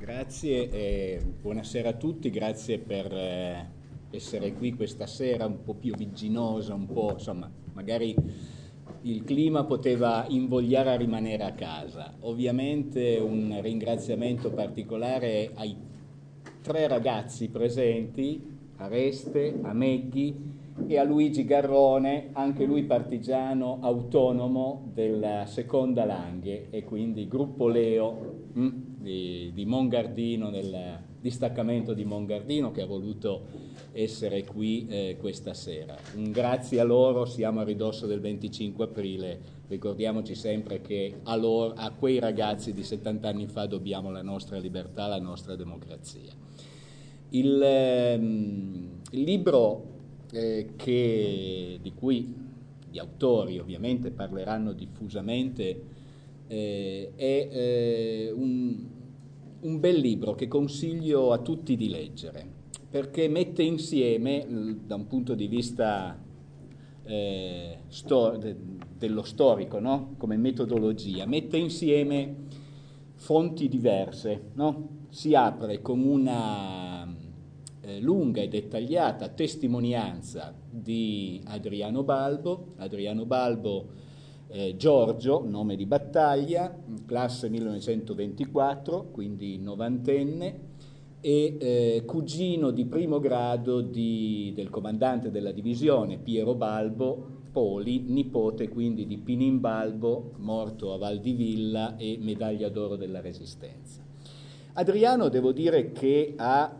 Grazie e buonasera a tutti, grazie per essere qui questa sera un po' piovigginosa, un po', insomma, magari il clima poteva invogliare a rimanere a casa. Ovviamente un ringraziamento particolare ai tre ragazzi presenti, a Reste, a Meghi e a Luigi Garrone, anche lui partigiano autonomo della seconda Langhe e quindi gruppo Leo di Mongardino, del distaccamento di Mongardino, che ha voluto essere qui questa sera. Un grazie a loro, siamo a ridosso del 25 aprile, ricordiamoci sempre che a quei ragazzi di 70 anni fa dobbiamo la nostra libertà, la nostra democrazia. Il libro di cui gli autori ovviamente parleranno diffusamente è un bel libro che consiglio a tutti di leggere, perché mette insieme, da un punto di vista dello storico, no? Come metodologia, mette insieme fonti diverse, no? Si apre con una lunga e dettagliata testimonianza di Adriano Balbo. Giorgio, nome di battaglia, classe 1924, quindi novantenne, e cugino di primo grado del comandante della divisione Piero Balbo Poli, nipote quindi di Pinin Balbo, morto a Val di Villa e medaglia d'oro della Resistenza. Adriano, devo dire che ha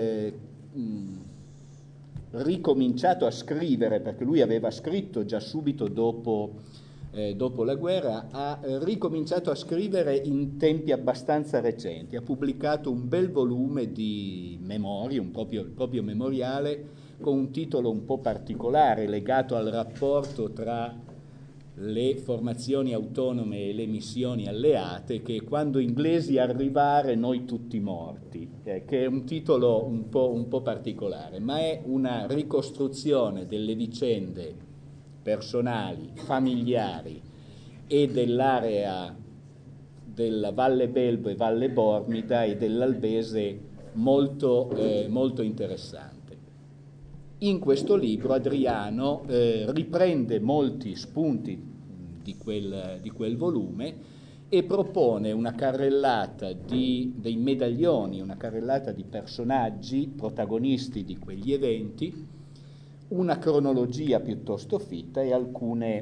ricominciato a scrivere, perché lui aveva scritto già subito dopo la guerra, ha ricominciato a scrivere in tempi abbastanza recenti. Ha pubblicato un bel volume di memorie, il proprio memoriale, con un titolo un po' particolare, legato al rapporto tra le formazioni autonome e le missioni alleate, che quando inglesi arrivare noi tutti morti, che è un titolo un po' particolare, ma è una ricostruzione delle vicende personali, familiari e dell'area della Valle Belbo e Valle Bormida e dell'Albese molto interessante. In questo libro Adriano riprende molti spunti di quel volume e propone una carrellata dei medaglioni, una carrellata di personaggi protagonisti di quegli eventi, una cronologia piuttosto fitta e alcune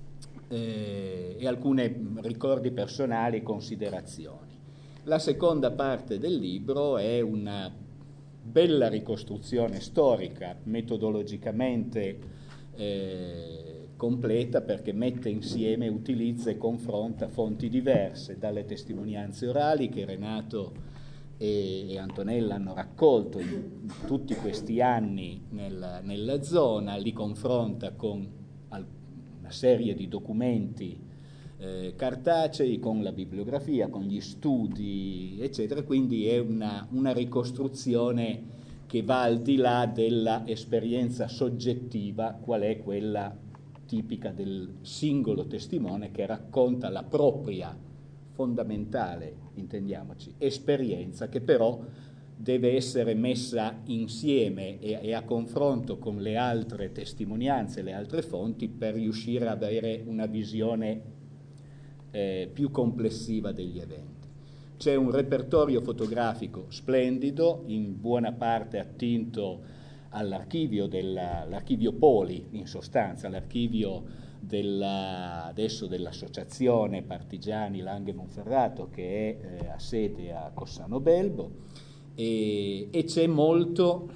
ricordi personali e considerazioni. La seconda parte del libro è una bella ricostruzione storica, metodologicamente completa, perché mette insieme, utilizza e confronta fonti diverse, dalle testimonianze orali che Renato e Antonella hanno raccolto in tutti questi anni nella zona, li confronta con una serie di documenti cartacei, con la bibliografia, con gli studi, eccetera. Quindi è una ricostruzione che va al di là della esperienza soggettiva, qual è quella tipica del singolo testimone che racconta la propria fondamentale, intendiamoci, esperienza, che però deve essere messa insieme e a confronto con le altre testimonianze, le altre fonti, per riuscire ad avere una visione più complessiva degli eventi. C'è un repertorio fotografico splendido, in buona parte attinto all'archivio l'archivio Poli, in sostanza, l'archivio adesso dell'associazione Partigiani Langhe Monferrato, che è a sede a Cossano Belbo, e c'è molto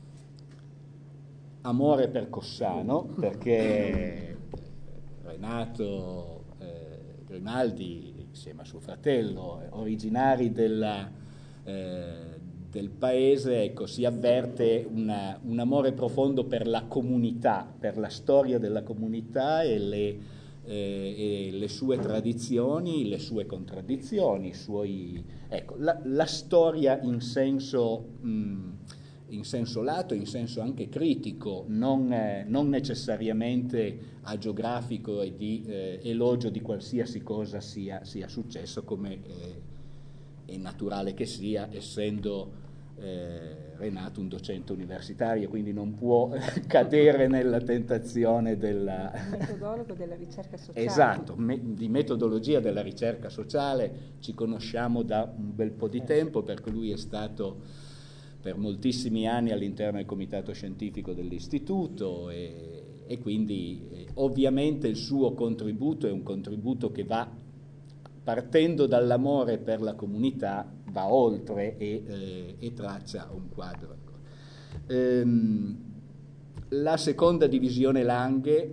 amore per Cossano, perché Renato Grimaldi, insieme a suo fratello, originari del paese, ecco, si avverte un amore profondo per la comunità, per la storia della comunità e le sue tradizioni, le sue contraddizioni, ecco, la storia in senso lato, in senso anche critico, non necessariamente agiografico e di elogio di qualsiasi cosa sia successo, come è naturale che sia, essendo Renato un docente universitario, quindi non può cadere nella tentazione della... metodologo della ricerca sociale. Esatto, di metodologia della ricerca sociale ci conosciamo da un bel po' di tempo, perché lui è stato per moltissimi anni all'interno del comitato scientifico dell'istituto e quindi ovviamente il suo contributo è un contributo che va, partendo dall'amore per la comunità, va oltre e traccia un quadro. La seconda divisione Langhe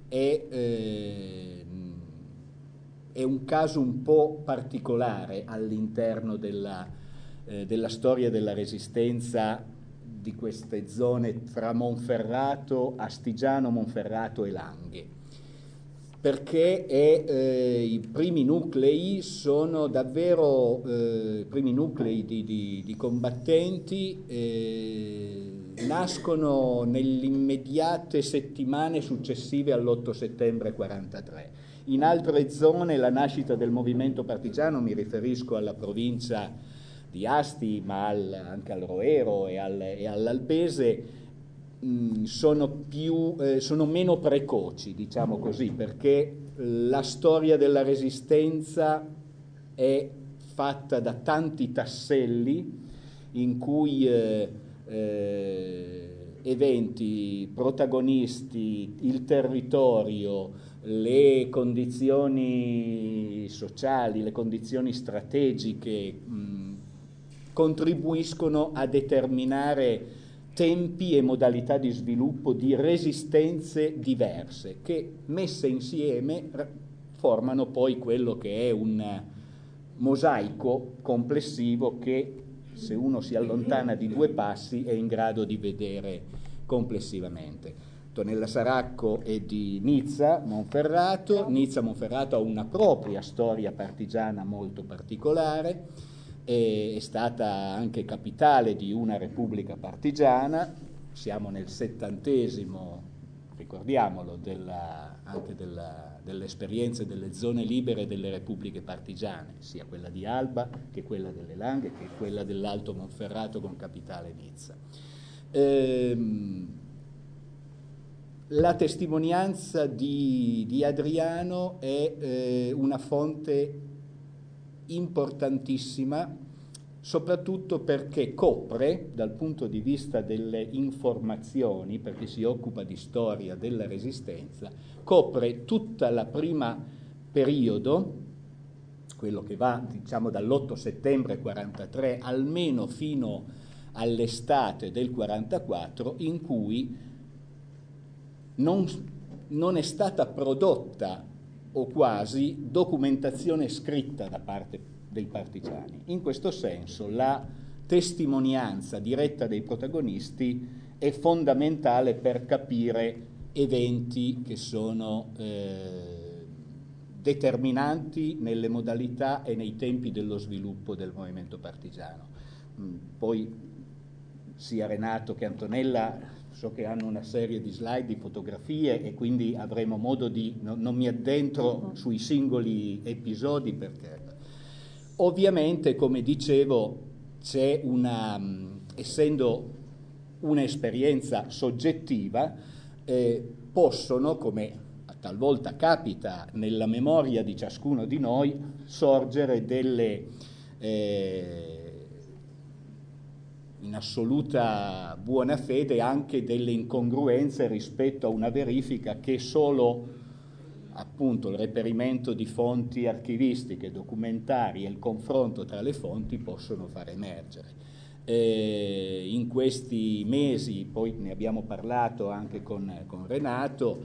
è un caso un po' particolare all'interno della storia della resistenza di queste zone tra Monferrato, Astigiano, Monferrato e Langhe, perché i primi nuclei sono davvero i primi nuclei di combattenti, nascono nelle immediate settimane successive all'8 settembre 43. In altre zone la nascita del movimento partigiano, mi riferisco alla provincia di Asti, ma anche al Roero e all'Alpese, sono meno precoci, diciamo così, perché la storia della resistenza è fatta da tanti tasselli in cui eventi, protagonisti, il territorio, le condizioni sociali, le condizioni strategiche contribuiscono a determinare tempi e modalità di sviluppo di resistenze diverse che messe insieme formano poi quello che è un mosaico complessivo che, se uno si allontana di 2 passi, è in grado di vedere complessivamente. Tonella Saracco è di Nizza Monferrato. Nizza Monferrato ha una propria storia partigiana molto particolare, è stata anche capitale di una repubblica partigiana. Siamo nel 70°, ricordiamolo, anche delle esperienze delle zone libere delle repubbliche partigiane, sia quella di Alba che quella delle Langhe che quella dell'Alto Monferrato con capitale Nizza. La testimonianza di Adriano è una fonte importantissima, soprattutto perché copre, dal punto di vista delle informazioni, perché si occupa di storia della resistenza, copre tutta la prima periodo, quello che va, diciamo, dall'8 settembre 43 almeno fino all'estate del 44, in cui non è stata prodotta o quasi documentazione scritta da parte dei partigiani. In questo senso la testimonianza diretta dei protagonisti è fondamentale per capire eventi che sono determinanti nelle modalità e nei tempi dello sviluppo del movimento partigiano. Poi sia Renato che Antonella so che hanno una serie di slide, di fotografie, e quindi avremo modo di... non mi addentro sui singoli episodi, perché ovviamente, come dicevo, c'è essendo un'esperienza soggettiva, possono, come talvolta capita nella memoria di ciascuno di noi, sorgere delle... in assoluta buona fede, anche delle incongruenze rispetto a una verifica che solo appunto il reperimento di fonti archivistiche, documentarie e il confronto tra le fonti possono far emergere. In questi mesi, poi ne abbiamo parlato anche con Renato,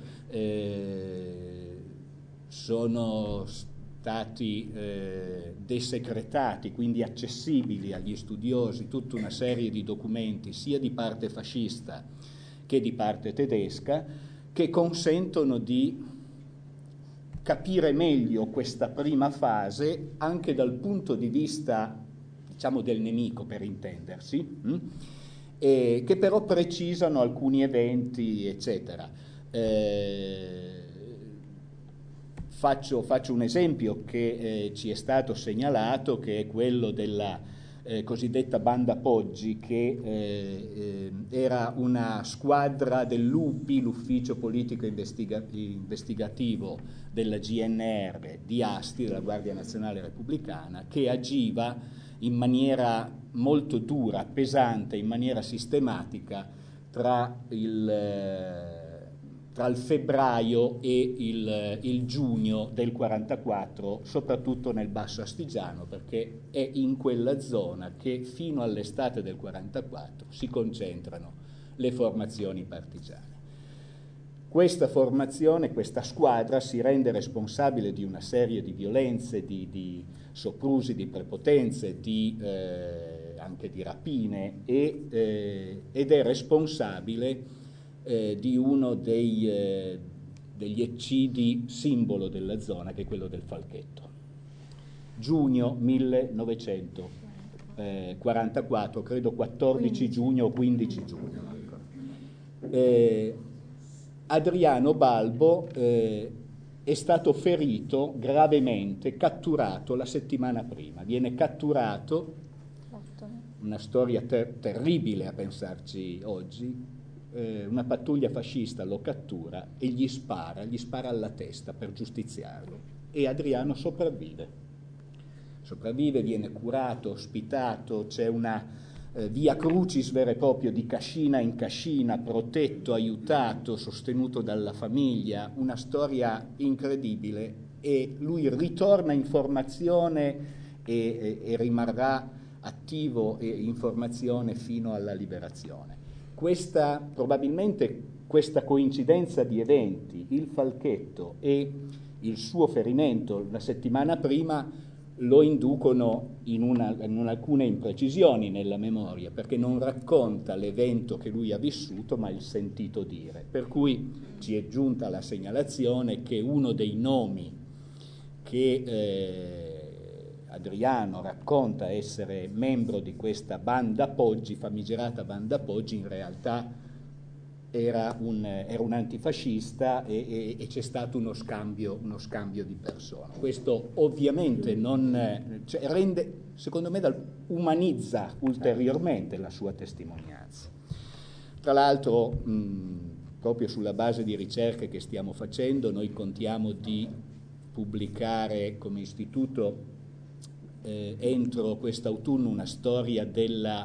sono stati desecretati, quindi accessibili agli studiosi, tutta una serie di documenti sia di parte fascista che di parte tedesca, che consentono di capire meglio questa prima fase anche dal punto di vista, diciamo, del nemico, per intendersi, che però precisano alcuni eventi, eccetera. faccio un esempio che ci è stato segnalato, che è quello della cosiddetta banda Poggi, che era una squadra dell'UPI, l'ufficio politico investigativo della GNR di Asti, della Guardia Nazionale Repubblicana, che agiva in maniera molto dura, pesante, in maniera sistematica tra il febbraio e il giugno del 44, soprattutto nel Basso Astigiano, perché è in quella zona che fino all'estate del 44 si concentrano le formazioni partigiane. Questa formazione, questa squadra si rende responsabile di una serie di violenze, di soprusi, di prepotenze, anche di rapine, ed è responsabile di uno degli eccidi simbolo della zona, che è quello del Falchetto. Giugno 1944, credo 14 giugno o 15 giugno. Adriano Balbo è stato ferito gravemente, catturato la settimana prima. Viene catturato, una storia terribile a pensarci oggi. Una pattuglia fascista lo cattura e gli spara alla testa per giustiziarlo, e Adriano sopravvive, viene curato, ospitato, c'è una via crucis vero e proprio di cascina in cascina, protetto, aiutato, sostenuto dalla famiglia, una storia incredibile, e lui ritorna in formazione e rimarrà attivo in formazione fino alla liberazione. Probabilmente questa coincidenza di eventi, il Falchetto e il suo ferimento la settimana prima, lo inducono in alcune imprecisioni nella memoria, perché non racconta l'evento che lui ha vissuto, ma il sentito dire. Per cui ci è giunta la segnalazione che uno dei nomi che Adriano racconta essere membro di questa banda Poggi, famigerata banda Poggi, in realtà era un antifascista, e c'è stato uno scambio di persone. Questo ovviamente rende, secondo me, umanizza ulteriormente la sua testimonianza. Tra l'altro, proprio sulla base di ricerche che stiamo facendo, noi contiamo di pubblicare come istituto entro quest'autunno una storia della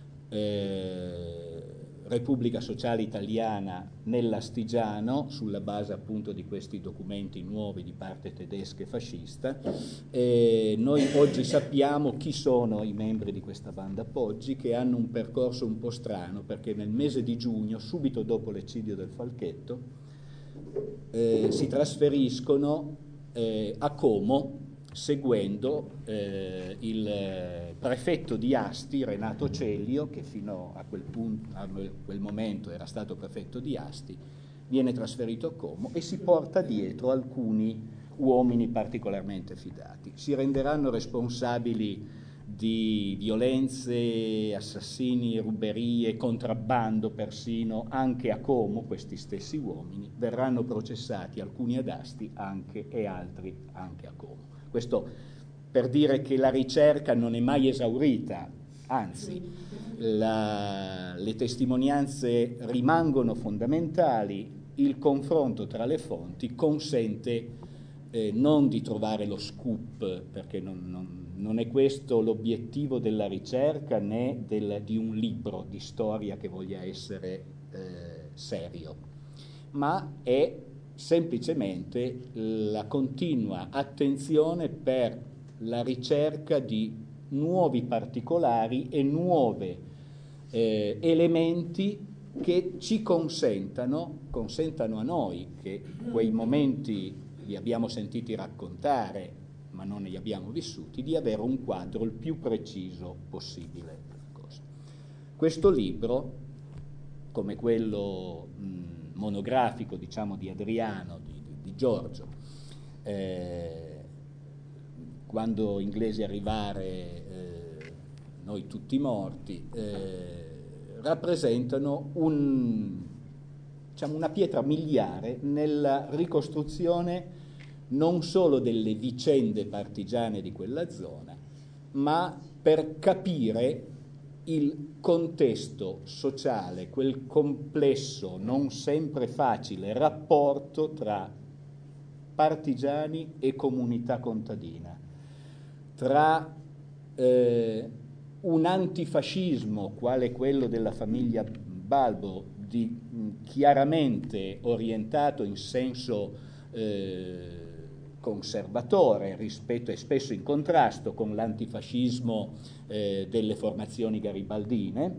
Repubblica Sociale Italiana nell'Astigiano, sulla base appunto di questi documenti nuovi di parte tedesca e fascista. Noi oggi sappiamo chi sono i membri di questa banda Poggi, che hanno un percorso un po' strano, perché nel mese di giugno, subito dopo l'eccidio del Falchetto, si trasferiscono a Como, seguendo il prefetto di Asti, Renato Celio, che fino a quel momento era stato prefetto di Asti, viene trasferito a Como e si porta dietro alcuni uomini particolarmente fidati. Si renderanno responsabili di violenze, assassini, ruberie, contrabbando persino, anche a Como. Questi stessi uomini verranno processati, alcuni ad Asti e altri anche a Como. Questo per dire che la ricerca non è mai esaurita, anzi, le testimonianze rimangono fondamentali, il confronto tra le fonti consente non di trovare lo scoop, perché non è questo l'obiettivo della ricerca, né di un libro di storia che voglia essere serio, ma è semplicemente la continua attenzione per la ricerca di nuovi particolari e nuovi elementi che ci consentano a noi, che quei momenti li abbiamo sentiti raccontare ma non li abbiamo vissuti, di avere un quadro il più preciso possibile della cosa. Questo libro, come quello monografico, diciamo, di Adriano, di Giorgio, quando inglesi arrivare, noi tutti morti, rappresentano una pietra miliare nella ricostruzione non solo delle vicende partigiane di quella zona, ma per capire il contesto sociale, quel complesso, non sempre facile, rapporto tra partigiani e comunità contadina, tra un antifascismo, quale quello della famiglia Balbo, chiaramente orientato in senso conservatore rispetto e spesso in contrasto con l'antifascismo delle formazioni garibaldine,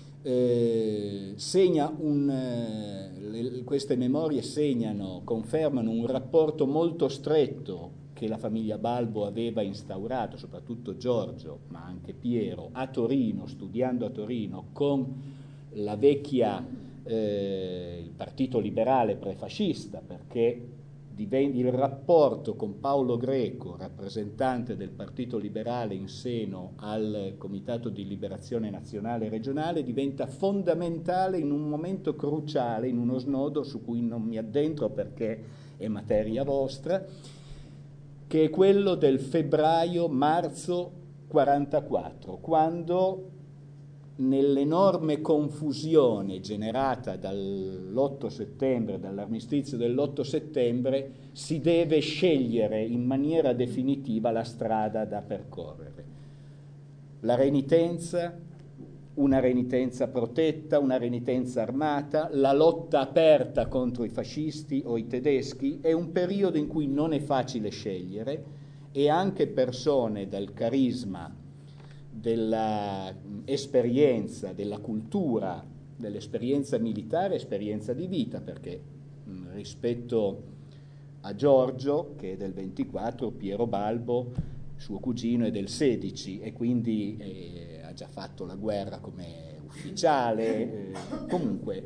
queste memorie confermano un rapporto molto stretto che la famiglia Balbo aveva instaurato, soprattutto Giorgio, ma anche Piero, a Torino, studiando a Torino, con la vecchia, il Partito Liberale prefascista, perché il rapporto con Paolo Greco, rappresentante del Partito Liberale in seno al Comitato di Liberazione Nazionale e Regionale, diventa fondamentale in un momento cruciale, in uno snodo su cui non mi addentro perché è materia vostra, che è quello del febbraio-marzo 44, quando nell'enorme confusione generata dall'8 settembre, dall'armistizio dell'8 settembre, si deve scegliere in maniera definitiva la strada da percorrere. La renitenza, una renitenza protetta, una renitenza armata, la lotta aperta contro i fascisti o i tedeschi, è un periodo in cui non è facile scegliere e anche persone del carisma, dell'esperienza, della cultura, dell'esperienza militare, esperienza di vita, perché rispetto a Giorgio, che è del 24, Piero Balbo, suo cugino, è del 16 e quindi ha già fatto la guerra come ufficiale, comunque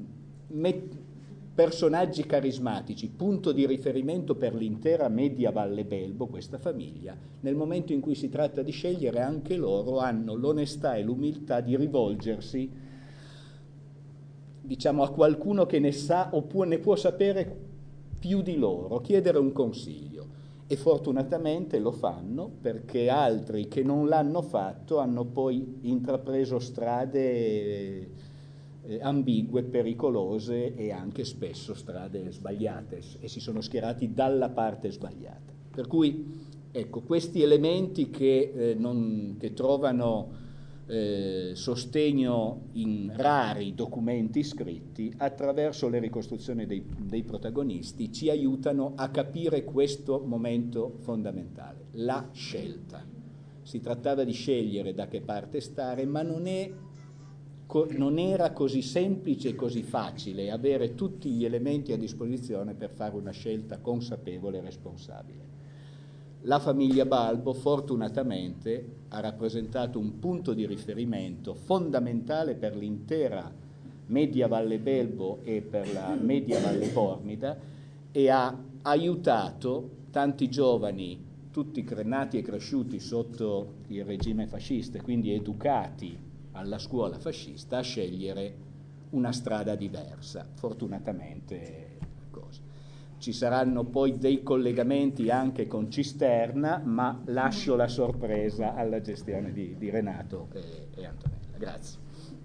personaggi carismatici, punto di riferimento per l'intera media Valle Belbo, questa famiglia. Nel momento in cui si tratta di scegliere, anche loro hanno l'onestà e l'umiltà di rivolgersi, diciamo, a qualcuno che ne sa o ne può sapere più di loro, chiedere un consiglio. E fortunatamente lo fanno, perché altri che non l'hanno fatto hanno poi intrapreso strade ambigue, pericolose e anche spesso strade sbagliate, e si sono schierati dalla parte sbagliata. Per cui, ecco, questi elementi che trovano sostegno in rari documenti scritti, attraverso le ricostruzioni dei protagonisti, ci aiutano a capire questo momento fondamentale, la scelta. Si trattava di scegliere da che parte stare, ma non era così semplice e così facile avere tutti gli elementi a disposizione per fare una scelta consapevole e responsabile. La famiglia Balbo fortunatamente ha rappresentato un punto di riferimento fondamentale per l'intera media Valle Belbo e per la media Valle Bormida, e ha aiutato tanti giovani, tutti nati e cresciuti sotto il regime fascista, quindi educati alla scuola fascista, a scegliere una strada diversa, fortunatamente. Ci saranno poi dei collegamenti anche con Cisterna, ma lascio la sorpresa alla gestione di Renato e Antonella. Grazie.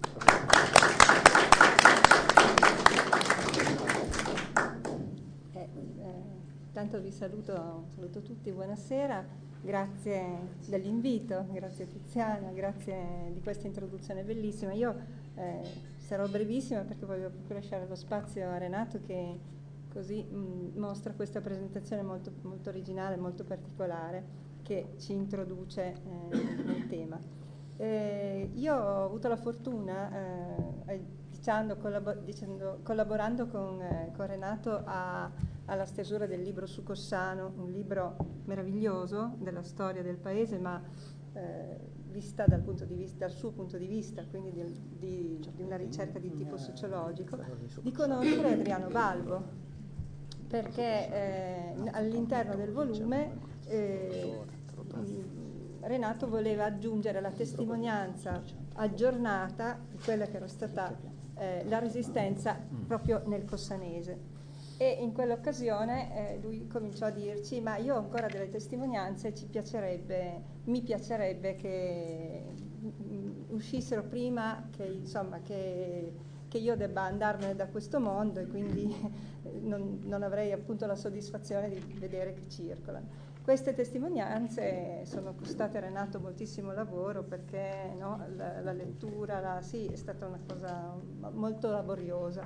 Tanto vi saluto tutti, buonasera, grazie dell'invito, grazie Tiziana, grazie di questa introduzione bellissima. Io sarò brevissima perché voglio lasciare lo spazio a Renato, che così mostra questa presentazione molto, molto originale, molto particolare, che ci introduce nel tema. Io ho avuto la fortuna, collaborando con Renato alla stesura del libro su Cossano, un libro meraviglioso della storia del paese, ma vista dal suo punto di vista, quindi di una ricerca di tipo sociologico, di conoscere Adriano Balbo, perché all'interno del volume Renato voleva aggiungere la testimonianza aggiornata di quella che era stata la resistenza proprio nel cossanese. E in quell'occasione lui cominciò a dirci: ma io ho ancora delle testimonianze, mi piacerebbe che uscissero prima che, insomma, che io debba andarmene da questo mondo, e quindi non avrei appunto la soddisfazione di vedere che circolano. Queste testimonianze sono costate a Renato moltissimo lavoro, perché no, la lettura sì, è stata una cosa molto laboriosa,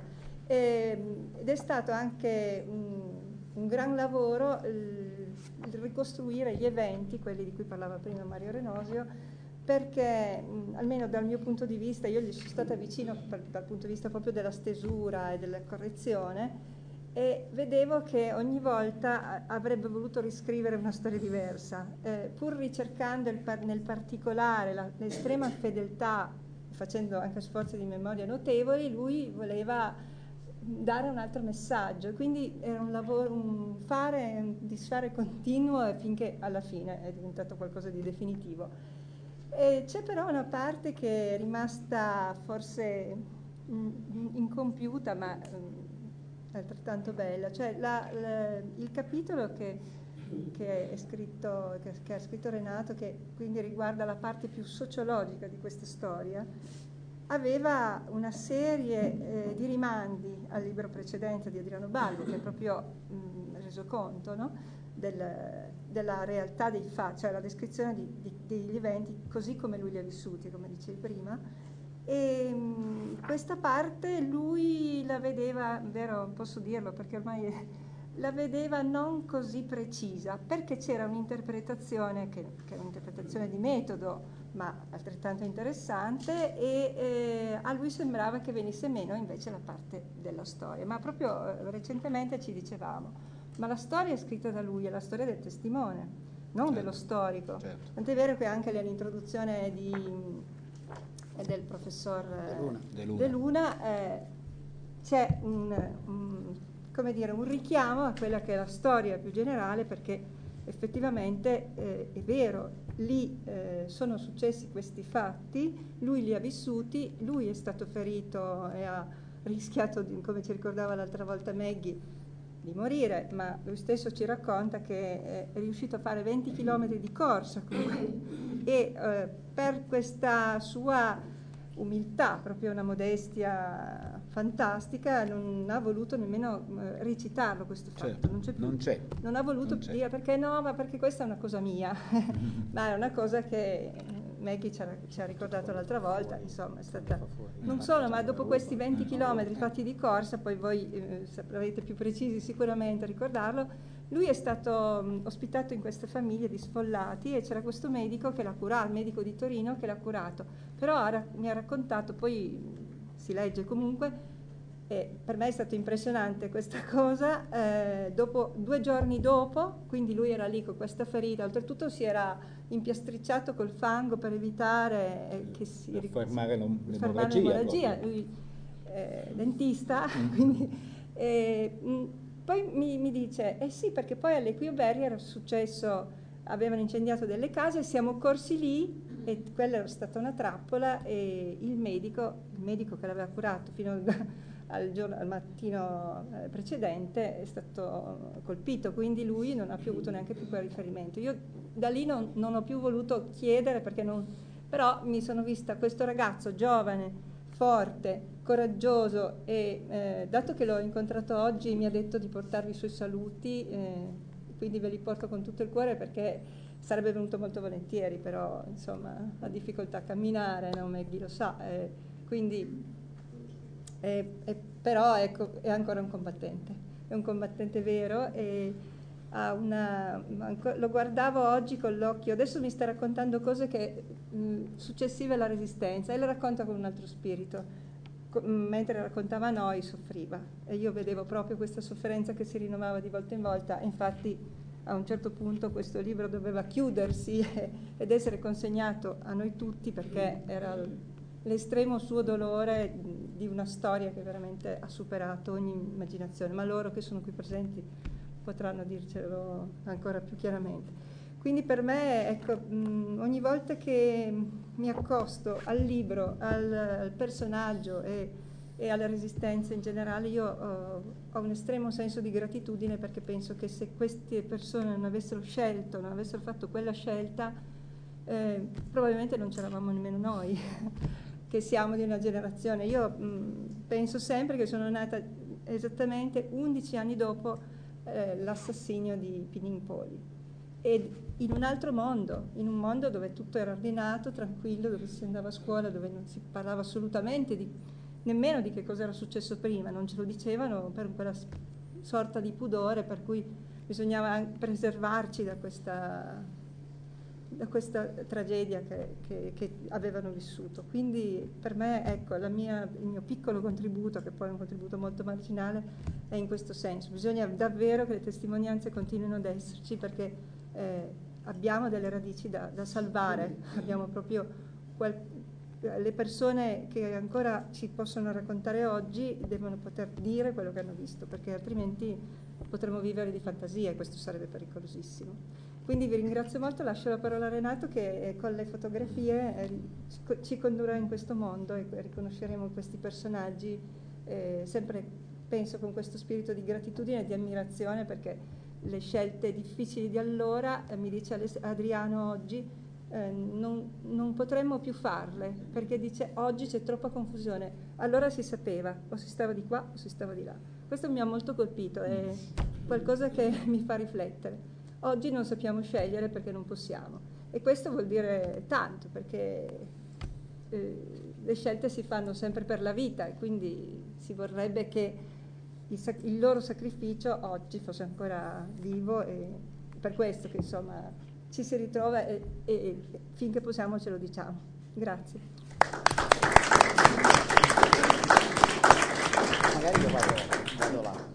ed è stato anche un gran lavoro il ricostruire gli eventi, quelli di cui parlava prima Mario Renosio, perché almeno dal mio punto di vista, io gli sono stata vicino dal punto di vista proprio della stesura e della correzione, e vedevo che ogni volta avrebbe voluto riscrivere una storia diversa, pur ricercando nel particolare l'estrema fedeltà, facendo anche sforzi di memoria notevoli. Lui voleva dare un altro messaggio, quindi era un lavoro, un fare, un disfare continuo, finché alla fine è diventato qualcosa di definitivo. E c'è però una parte che è rimasta forse incompiuta, ma altrettanto bella, cioè il capitolo che ha scritto Renato, che quindi riguarda la parte più sociologica di questa storia, aveva una serie di rimandi al libro precedente di Adriano Balbo, che è proprio reso conto, no? della realtà dei fatti, cioè la descrizione degli eventi così come lui li ha vissuti, come dicevi prima. E questa parte lui la vedeva, vero, posso dirlo perché ormai la vedeva non così precisa, perché c'era un'interpretazione che è un'interpretazione di metodo, ma altrettanto interessante, e a lui sembrava che venisse meno invece la parte della storia. Ma proprio recentemente ci dicevamo: ma la storia è scritta da lui, è la storia del testimone, non dello storico. Certo. Tant'è vero che anche nell'introduzione del professor De Luna c'è come dire, un richiamo a quella che è la storia più generale, perché effettivamente è vero, lì sono successi questi fatti, lui li ha vissuti, lui è stato ferito e ha rischiato, come ci ricordava l'altra volta Maggie, di morire, ma lui stesso ci racconta che è riuscito a fare 20 km di corsa e per questa sua umiltà, proprio una modestia fantastica, non ha voluto nemmeno recitarlo questo fatto. Certo, non c'è più. Non ha voluto dire perché no, ma perché questa è una cosa mia, ma è una cosa che Maggie ci ha ricordato l'altra volta, insomma, è stata non solo, ma dopo questi 20 km fatti di corsa, poi voi saprete più precisi sicuramente a ricordarlo, lui è stato ospitato in queste famiglie di sfollati, e c'era questo medico che l'ha curato, il medico di Torino che l'ha curato, però mi ha raccontato, poi si legge comunque, e per me è stato impressionante questa cosa, dopo 2 giorni dopo, quindi lui era lì con questa ferita, oltretutto si era impiastricciato col fango per evitare che si fermare l'emorragia. Lui dentista, quindi poi mi dice sì, perché poi alle Quioberri era successo, avevano incendiato delle case, siamo corsi lì e quella era stata una trappola, e il medico che l'aveva curato fino al mattino precedente è stato colpito, quindi lui non ha più avuto neanche più quel riferimento. Io da lì non ho più voluto chiedere, perché però mi sono vista questo ragazzo giovane, forte, coraggioso, e dato che l'ho incontrato oggi mi ha detto di portarvi i suoi saluti, quindi ve li porto con tutto il cuore, perché sarebbe venuto molto volentieri, però insomma ha difficoltà a camminare, no? Maggie lo sa, quindi però ecco, è ancora un combattente vero, e lo guardavo oggi con l'occhio, adesso mi sta raccontando cose che successive alla Resistenza, e le racconta con un altro spirito, mentre raccontava a noi soffriva, e io vedevo proprio questa sofferenza che si rinnovava di volta in volta. Infatti a un certo punto questo libro doveva chiudersi ed essere consegnato a noi tutti, perché era l'estremo suo dolore di una storia che veramente ha superato ogni immaginazione, ma loro che sono qui presenti potranno dircelo ancora più chiaramente. Quindi per me, ecco, ogni volta che mi accosto al libro, al personaggio, e e alla Resistenza in generale. Io ho un estremo senso di gratitudine, perché penso che se queste persone non avessero scelto, non avessero fatto quella scelta, probabilmente non c'eravamo nemmeno noi che siamo di una generazione. Io penso sempre che sono nata esattamente 11 anni dopo l'assassinio di Pini, e in un altro mondo, in un mondo dove tutto era ordinato, tranquillo, dove si andava a scuola, dove non si parlava assolutamente nemmeno di che cosa era successo prima, non ce lo dicevano per quella sorta di pudore per cui bisognava preservarci da questa tragedia che avevano vissuto. Quindi per me, ecco, il mio piccolo contributo, che poi è un contributo molto marginale, è in questo senso. Bisogna davvero che le testimonianze continuino ad esserci, perché abbiamo delle radici da salvare, abbiamo proprio le persone che ancora ci possono raccontare oggi devono poter dire quello che hanno visto, perché altrimenti potremmo vivere di fantasia e questo sarebbe pericolosissimo. Quindi vi ringrazio molto, lascio la parola a Renato che con le fotografie ci condurrà in questo mondo e riconosceremo questi personaggi, sempre penso con questo spirito di gratitudine e di ammirazione, perché le scelte difficili di allora, mi dice Adriano oggi, non potremmo più farle, perché dice oggi c'è troppa confusione, allora si sapeva, o si stava di qua o si stava di là. Questo mi ha molto colpito, è qualcosa che mi fa riflettere. Oggi non sappiamo scegliere perché non possiamo, e questo vuol dire tanto, perché le scelte si fanno sempre per la vita, e quindi si vorrebbe che il loro sacrificio oggi fosse ancora vivo, e per questo che insomma ci si ritrova e finché possiamo ce lo diciamo. Grazie. Magari io vado là.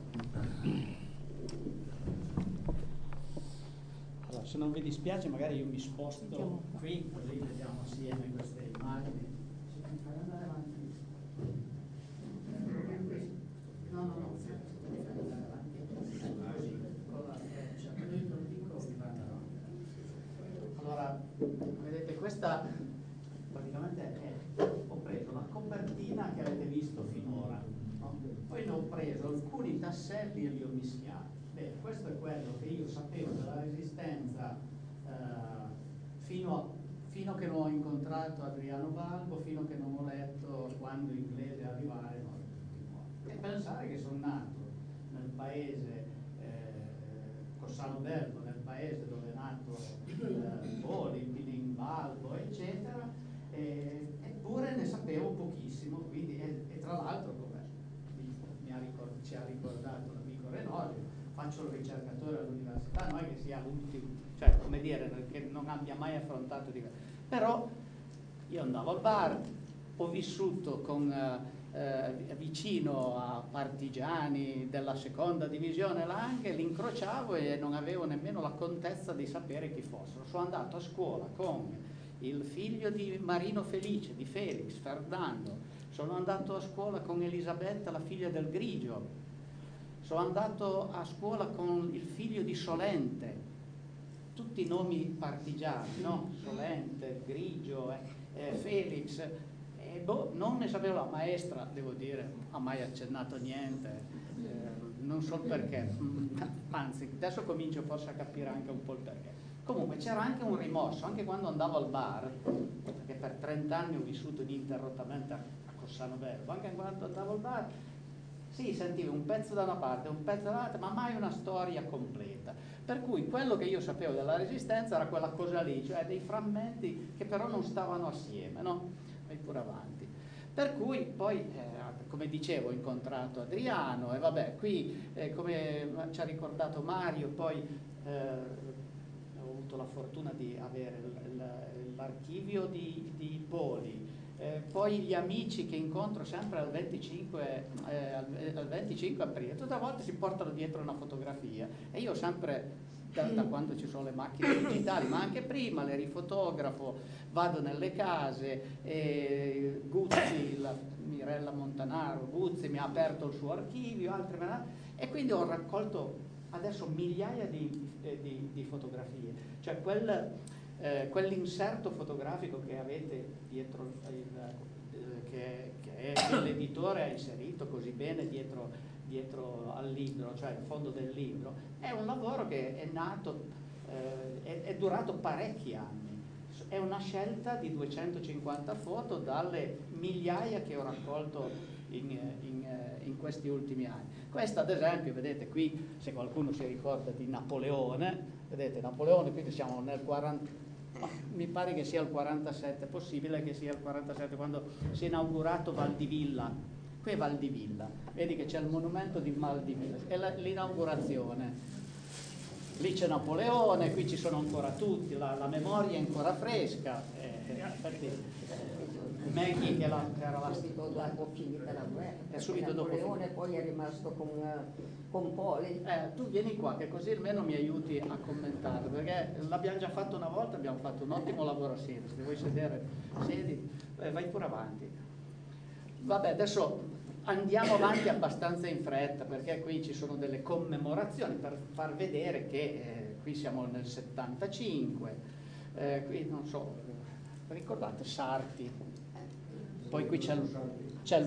Allora, se non vi dispiace, magari io mi sposto qui, così vediamo assieme queste immagini. Fai andare avanti. No. Allora, vedete, questa praticamente ho preso la copertina che avete visto finora, no? Poi ne ho preso alcuni tasselli e li ho mischiati. Beh, questo è quello che io sapevo della Resistenza fino che non ho incontrato Adriano Balbo, fino che non ho letto Quando inglese arrivare, no? E pensare che sono nato nel paese Cossano Bello, nel paese dove è nato Poli, Pini, Balbo, eccetera, eppure ne sapevo pochissimo, quindi, e tra l'altro, come ci ha ricordato l'amico Renosio, faccio il ricercatore all'università, non è che sia l'ultimo, cioè come dire, che non abbia mai affrontato di... Però io andavo al bar, ho vissuto vicino a partigiani della seconda divisione Langhe, li incrociavo e non avevo nemmeno la contezza di sapere chi fossero. Sono andato a scuola con il figlio di Marino Felice, di Felix, Ferdinando, sono andato a scuola con Elisabetta, la figlia del Grigio, sono andato a scuola con il figlio di Solente, tutti nomi partigiani, no? Solente, Grigio, Felix, non ne sapevo. La maestra, devo dire, ha mai accennato niente, non so perché, anzi adesso comincio forse a capire anche un po' il perché. Comunque c'era anche un rimorso, anche quando andavo al bar, perché per 30 anni ho vissuto ininterrottamente a Cossano Bello, anche quando andavo al bar, sì, sentivo un pezzo da una parte, un pezzo dall'altra, ma mai una storia completa. Per cui quello che io sapevo della Resistenza era quella cosa lì, cioè dei frammenti che però non stavano assieme, no? Vai pure avanti. Per cui poi, come dicevo, ho incontrato Adriano e vabbè, qui come ci ha ricordato Mario, poi ho avuto la fortuna di avere l'archivio di Poli, poi gli amici che incontro sempre al 25 aprile, tutte le volte si portano dietro una fotografia e io sempre da quando ci sono le macchine digitali, ma anche prima le rifotografo, vado nelle case, Guzzi, Mirella Montanaro, Guzzi mi ha aperto il suo archivio, e quindi ho raccolto adesso migliaia di fotografie, cioè quell'inserto fotografico che avete dietro che è dell'editore l'autore ha inserito così bene dietro al libro, cioè il fondo del libro, è un lavoro che è nato, è durato parecchi anni. È una scelta di 250 foto dalle migliaia che ho raccolto in questi ultimi anni. Questa ad esempio, vedete qui, se qualcuno si ricorda di Napoleone, vedete Napoleone, quindi siamo nel 40, mi pare che sia il 47, è possibile che sia il 47, quando si è inaugurato Val di Villa. Qui è Val di Villa, vedi che c'è il monumento di Val di Villa, è l'inaugurazione. Lì c'è Napoleone, qui ci sono ancora tutti, la memoria è ancora fresca. Infatti, Maggie che era la subito dopo finita la guerra, è subito dopo Napoleone poi è rimasto con Poli. Tu vieni qua che così almeno mi aiuti a commentare, perché l'abbiamo già fatto una volta, abbiamo fatto un ottimo lavoro assieme. Se vuoi sedere, siedi, vai pure avanti. Vabbè, adesso andiamo avanti abbastanza in fretta, perché qui ci sono delle commemorazioni per far vedere che qui siamo nel 75, qui non so, ricordate Sarti, poi qui c'è il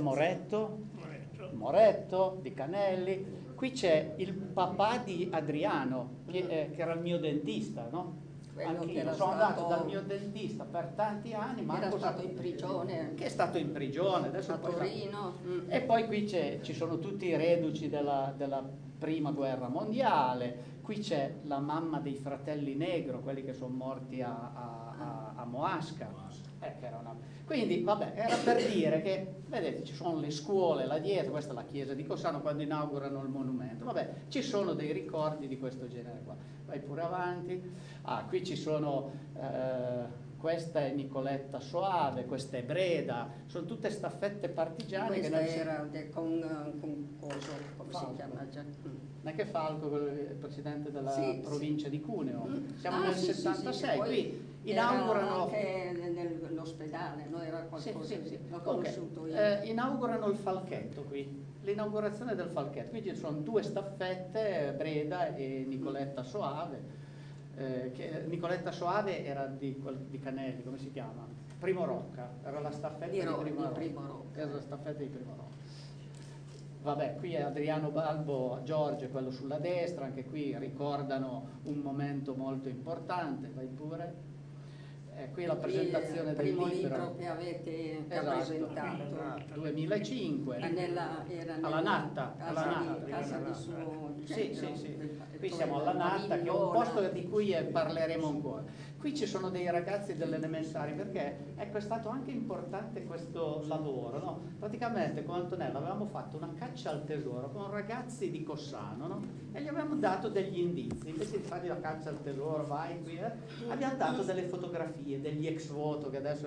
Moretto di Canelli, qui c'è il papà di Adriano, che era il mio dentista, no? Anche io sono andato dal mio dentista per tanti anni, ma era stato in prigione. Che è stato in prigione adesso a Torino. E poi qui ci sono tutti i reduci della prima guerra mondiale, qui c'è la mamma dei fratelli Negro, quelli che sono morti a Moasca. Quindi vabbè, era per dire che, vedete, ci sono le scuole là dietro, questa è la chiesa di Cossano quando inaugurano il monumento, vabbè, ci sono dei ricordi di questo genere qua. Vai pure avanti. Qui ci sono, questa è Nicoletta Soave, questa è Breda, sono tutte staffette partigiane. Questa era con coso, come Falco. si chiama già? Non è che Falco, il presidente della provincia di Cuneo. Siamo nel sì, 76, qui inaugurano anche nell'ospedale, no? Era qualcosa sì. l'ho conosciuto io. Inaugurano il Falchetto qui, l'inaugurazione del Falchetto. Qui ci sono due staffette, Breda e Nicoletta Soave. Nicoletta Soave era di Canelli, come si chiama? Primo Rocca, era la staffetta di Primo Rocca. Era la staffetta di Primo Rocca. Vabbè, qui è Adriano Balbo, Giorgio, quello sulla destra, anche qui ricordano un momento molto importante, vai pure. Qui la presentazione del libro. Il primo libro che avete presentato. 2005. Alla Natta. Casa di suo Sì. Qui siamo alla Natta, che è un posto di cui parleremo ancora. Qui ci sono dei ragazzi delle elementari, perché ecco, è stato anche importante questo lavoro, no? Praticamente con Antonella avevamo fatto una caccia al tesoro con ragazzi di Cossano, no? E gli abbiamo dato degli indizi, invece di fargli la caccia al tesoro, vai qui, abbiamo dato delle fotografie, degli ex voto che adesso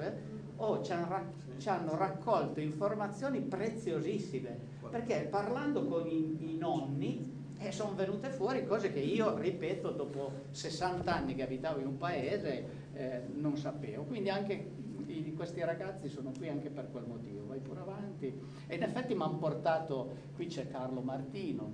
ci hanno raccolto informazioni preziosissime, perché parlando con i nonni sono venute fuori cose che io, ripeto, dopo 60 anni che abitavo in un paese non sapevo. Quindi anche questi ragazzi sono qui anche per quel motivo. Vai pure avanti. E in effetti mi hanno portato, qui c'è Carlo Martino,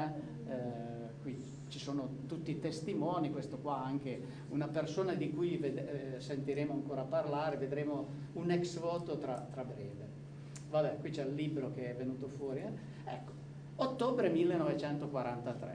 qui ci sono tutti i testimoni, questo qua anche una persona di cui sentiremo ancora parlare, vedremo un ex voto tra breve. Vabbè, qui c'è il libro che è venuto fuori. Ecco. Ottobre 1943.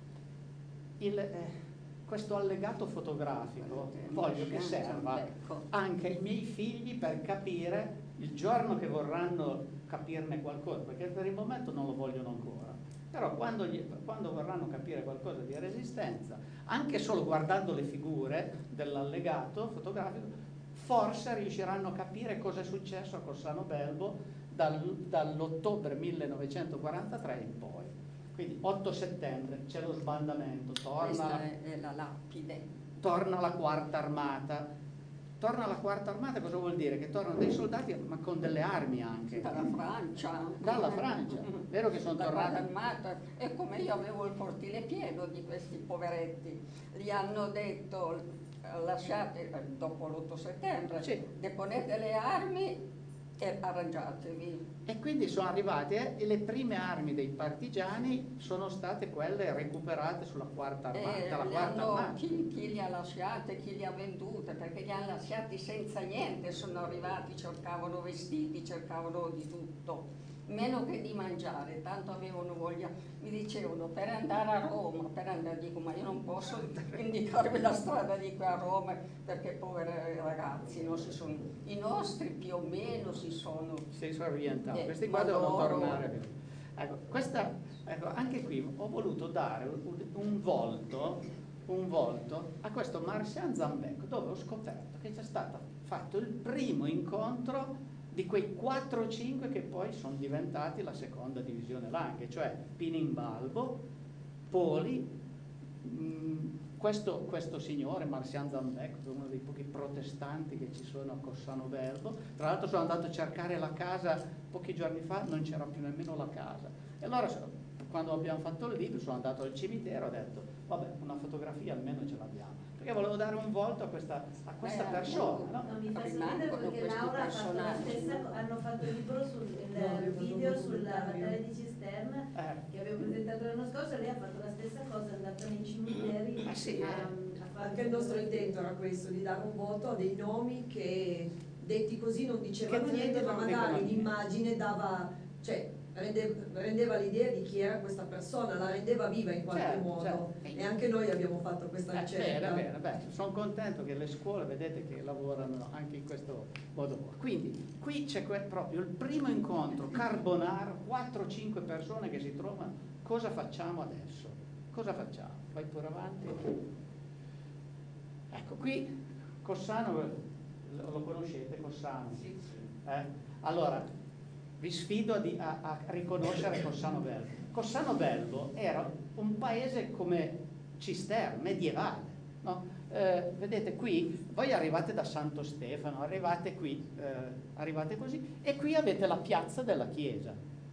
Questo allegato fotografico voglio che serva anche ai miei figli per capire il giorno che vorranno capirne qualcosa, perché per il momento non lo vogliono ancora. Però quando vorranno capire qualcosa di Resistenza, anche solo guardando le figure dell'allegato fotografico, forse riusciranno a capire cosa è successo a Cossano Belbo dall'ottobre 1943 in poi. Quindi 8 settembre c'è lo sbandamento, questa è la lapide. Torna la quarta armata. Torna la quarta armata cosa vuol dire? Che tornano dei soldati ma con delle armi anche. Dalla Francia. Dalla Francia, vero che sono tornati? Armata. E come io avevo il cortile pieno di questi poveretti, gli hanno detto lasciate, dopo l'8 settembre, deponete le armi E arrangiatevi. E quindi sono arrivate e le prime armi dei partigiani sono state quelle recuperate sulla quarta armata. Chi li ha lasciate, chi li ha vendute, perché li hanno lasciati senza niente, sono arrivati, cercavano vestiti, cercavano di tutto, meno che di mangiare, tanto avevano voglia. Mi dicevano per andare a Roma, dico ma io non posso indicarvi la strada di qui a Roma perché poveri ragazzi non si sono, i nostri più o meno si sono orientati, questi qua devono tornare. Ecco, anche qui ho voluto dare un volto a questo Marcian Zambecco, dove ho scoperto che c'è stato fatto il primo incontro di quei 4 o 5 che poi sono diventati la seconda divisione Langhe, cioè Pininbalbo, Poli, questo signore Marcian Zambecco, uno dei pochi protestanti che ci sono a Cossano Belbo. Tra l'altro sono andato a cercare la casa pochi giorni fa, non c'era più nemmeno la casa, e allora quando abbiamo fatto il libro sono andato al cimitero e ho detto vabbè, una fotografia almeno ce l'abbiamo, perché volevo dare un volto a questa persona, no? Non mi fa sorridere perché Laura ha fatto la stessa, hanno fatto il libro il video sulla battaglia di Cisterna che avevo presentato l'anno scorso, e lei ha fatto la stessa cosa, è andata nei cimiteri a fare. Anche il nostro intento era questo, di dare un voto a dei nomi che detti così non dicevano niente, ma magari l'immagine dava, cioè rendeva l'idea di chi era questa persona, la rendeva viva in qualche modo. E anche noi abbiamo fatto questa ricerca. Bene. Sono contento che le scuole, vedete, che lavorano anche in questo modo. Quindi qui c'è proprio il primo incontro carbonaro, 4-5 persone che si trovano. Cosa facciamo adesso? Cosa facciamo? Vai pure avanti. Ecco, qui Cossano, lo conoscete Cossano? Sì. Allora, vi sfido a riconoscere Cossano Bello. Cossano Bello era un paese come Cisterna, medievale, no? Vedete qui, voi arrivate da Santo Stefano, arrivate qui, arrivate così, e qui avete la piazza della chiesa.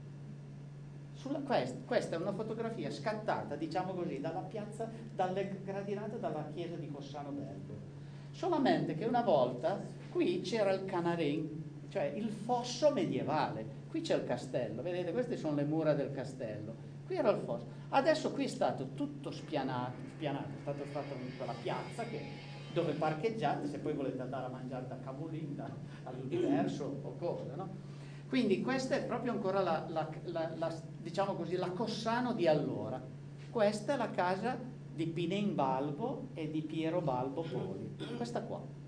Questa è una fotografia scattata, diciamo così, dalla piazza, dalle gradinate dalla chiesa di Cossano Bello. Solamente che una volta qui c'era il canarin, cioè il fosso medievale. Qui c'è il castello, vedete, queste sono le mura del castello, qui era il fosso. Adesso qui è stato tutto spianato, è stata fatta quella piazza dove parcheggiate se poi volete andare a mangiare da Cavolin, all'Universo o cosa, no? Quindi questa è proprio ancora diciamo così, la Cossano di allora. Questa è la casa di Pinin Balbo e di Piero Balbo Poli, questa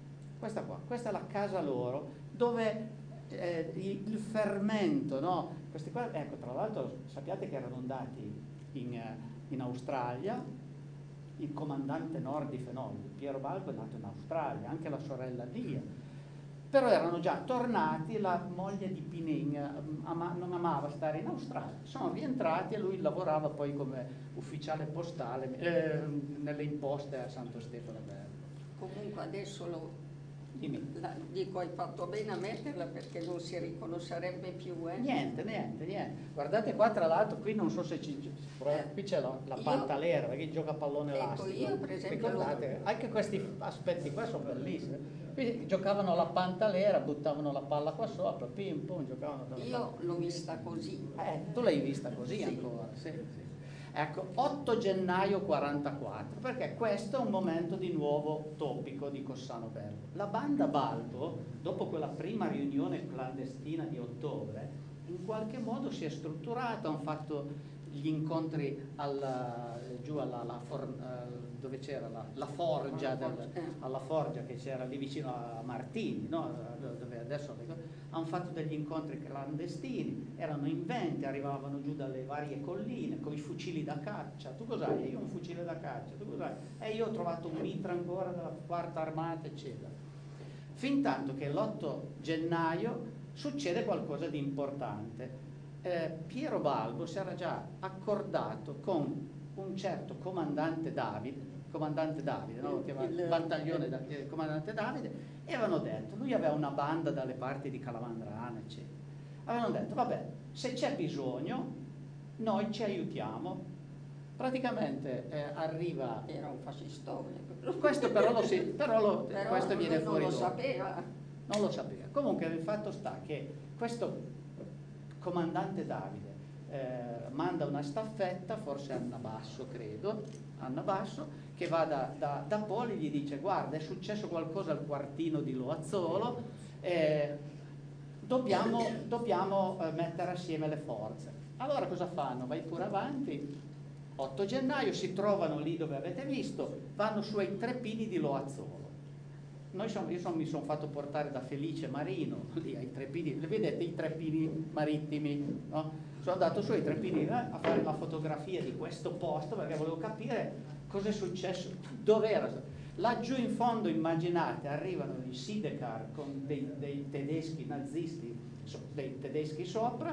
è la casa loro, dove il fermento, no? Questi qua, ecco, tra l'altro sappiate che erano andati in Australia, il comandante Nord di Fenolli, Piero Balbo è nato in Australia, anche la sorella Lia, però erano già tornati, la moglie di Pinin non amava stare in Australia, sono rientrati e lui lavorava poi come ufficiale postale nelle imposte a Santo Stefano Bello. Comunque adesso dico, hai fatto bene a metterla perché non si riconoscerebbe più. Niente. Guardate qua, tra l'altro, qui non so se qui c'è la Pantalera, perché gioca a pallone elastico. Io per esempio ricordate, anche questi aspetti qua sono bellissimi. Qui giocavano alla Pantalera, buttavano la palla qua sopra, pim pum, giocavano. Io l'ho vista così. Tu l'hai vista così ancora, sì. Ecco, 8 gennaio 44, perché questo è un momento di nuovo topico di Cossano Bello. La banda Balbo, dopo quella prima riunione clandestina di ottobre, in qualche modo si è strutturata, hanno fatto gli incontri dove c'era la forgia, alla forgia che c'era lì vicino a Martini, no? Dove adesso hanno fatto degli incontri clandestini, erano in 20, arrivavano giù dalle varie colline con i fucili da caccia. Tu cos'hai? Io ho un fucile da caccia. Tu cos'hai? Io ho trovato un mitra ancora della quarta armata, eccetera. Fin tanto che l'8 gennaio succede qualcosa di importante. Piero Balbo si era già accordato con un certo comandante Davide, no? Il battaglione comandante Davide, e avevano detto, lui aveva una banda dalle parti di Calamandrana, eccetera. Avevano detto, vabbè, se c'è bisogno, noi ci aiutiamo. Praticamente arriva... Era un fascistone. Questo però questo viene fuori non lo dopo. sapeva. non lo sapeva. Comunque il fatto sta che questo comandante Davide manda una staffetta, forse Anna Basso credo, Anna Basso, che va da Poli e gli dice: guarda, è successo qualcosa al quartino di Loazzolo, dobbiamo mettere assieme le forze. Allora cosa fanno? Vai pure avanti, 8 gennaio si trovano lì dove avete visto, vanno su ai Trepini di Loazzolo. Io mi sono fatto portare da Felice Marino lì ai Trepini, vedete i Trepini marittimi, no? Sono andato su ai Trepini a fare una fotografia di questo posto perché volevo capire cosa è successo, dov'era. Laggiù in fondo, immaginate, arrivano i sidecar con dei tedeschi nazisti, dei tedeschi sopra,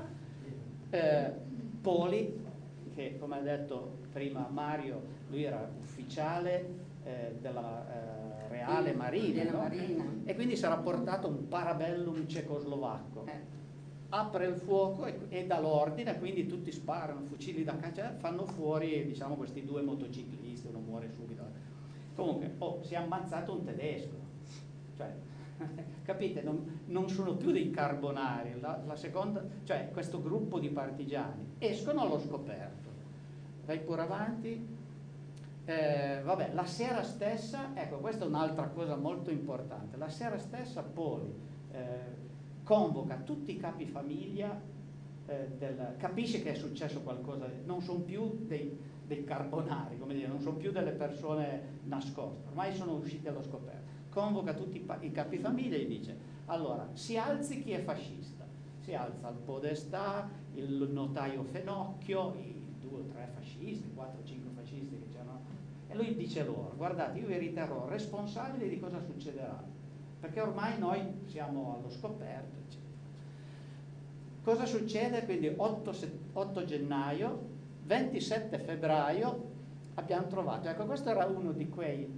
Poli, che come ha detto prima Mario, lui era ufficiale della Reale Marina, no? E quindi sarà portato un Parabellum cecoslovacco. Apre il fuoco e dà l'ordine, quindi tutti sparano, fucili da caccia, fanno fuori, diciamo, questi 2 motociclisti, uno muore subito. Comunque, si è ammazzato un tedesco, cioè, capite, non sono più dei carbonari, la seconda, cioè questo gruppo di partigiani escono allo scoperto. Vai pure avanti. Vabbè, la sera stessa, ecco, questa è un'altra cosa molto importante, la sera stessa Poli convoca tutti i capi famiglia, capisce che è successo qualcosa, non sono più dei carbonari, come dire, non sono più delle persone nascoste, ormai sono usciti allo scoperto. Convoca tutti i capi famiglia e gli dice: allora, si alzi chi è fascista, si alza il Podestà, il notaio Fenocchio, i 2 o 3 fascisti, 4 o 5 fascisti che c'erano, e lui dice loro: guardate, io vi riterrò responsabili di cosa succederà, perché ormai noi siamo allo scoperto, eccetera. Cosa succede? Quindi 8 gennaio, 27 febbraio abbiamo trovato, ecco, questo era uno di quei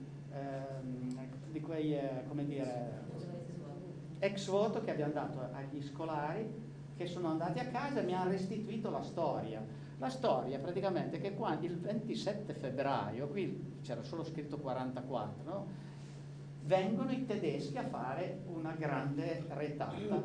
come dire, ex voto che abbiamo dato agli scolari che sono andati a casa e mi hanno restituito la storia. La storia praticamente che quando il 27 febbraio, qui c'era solo scritto 44, no? Vengono i tedeschi a fare una grande retata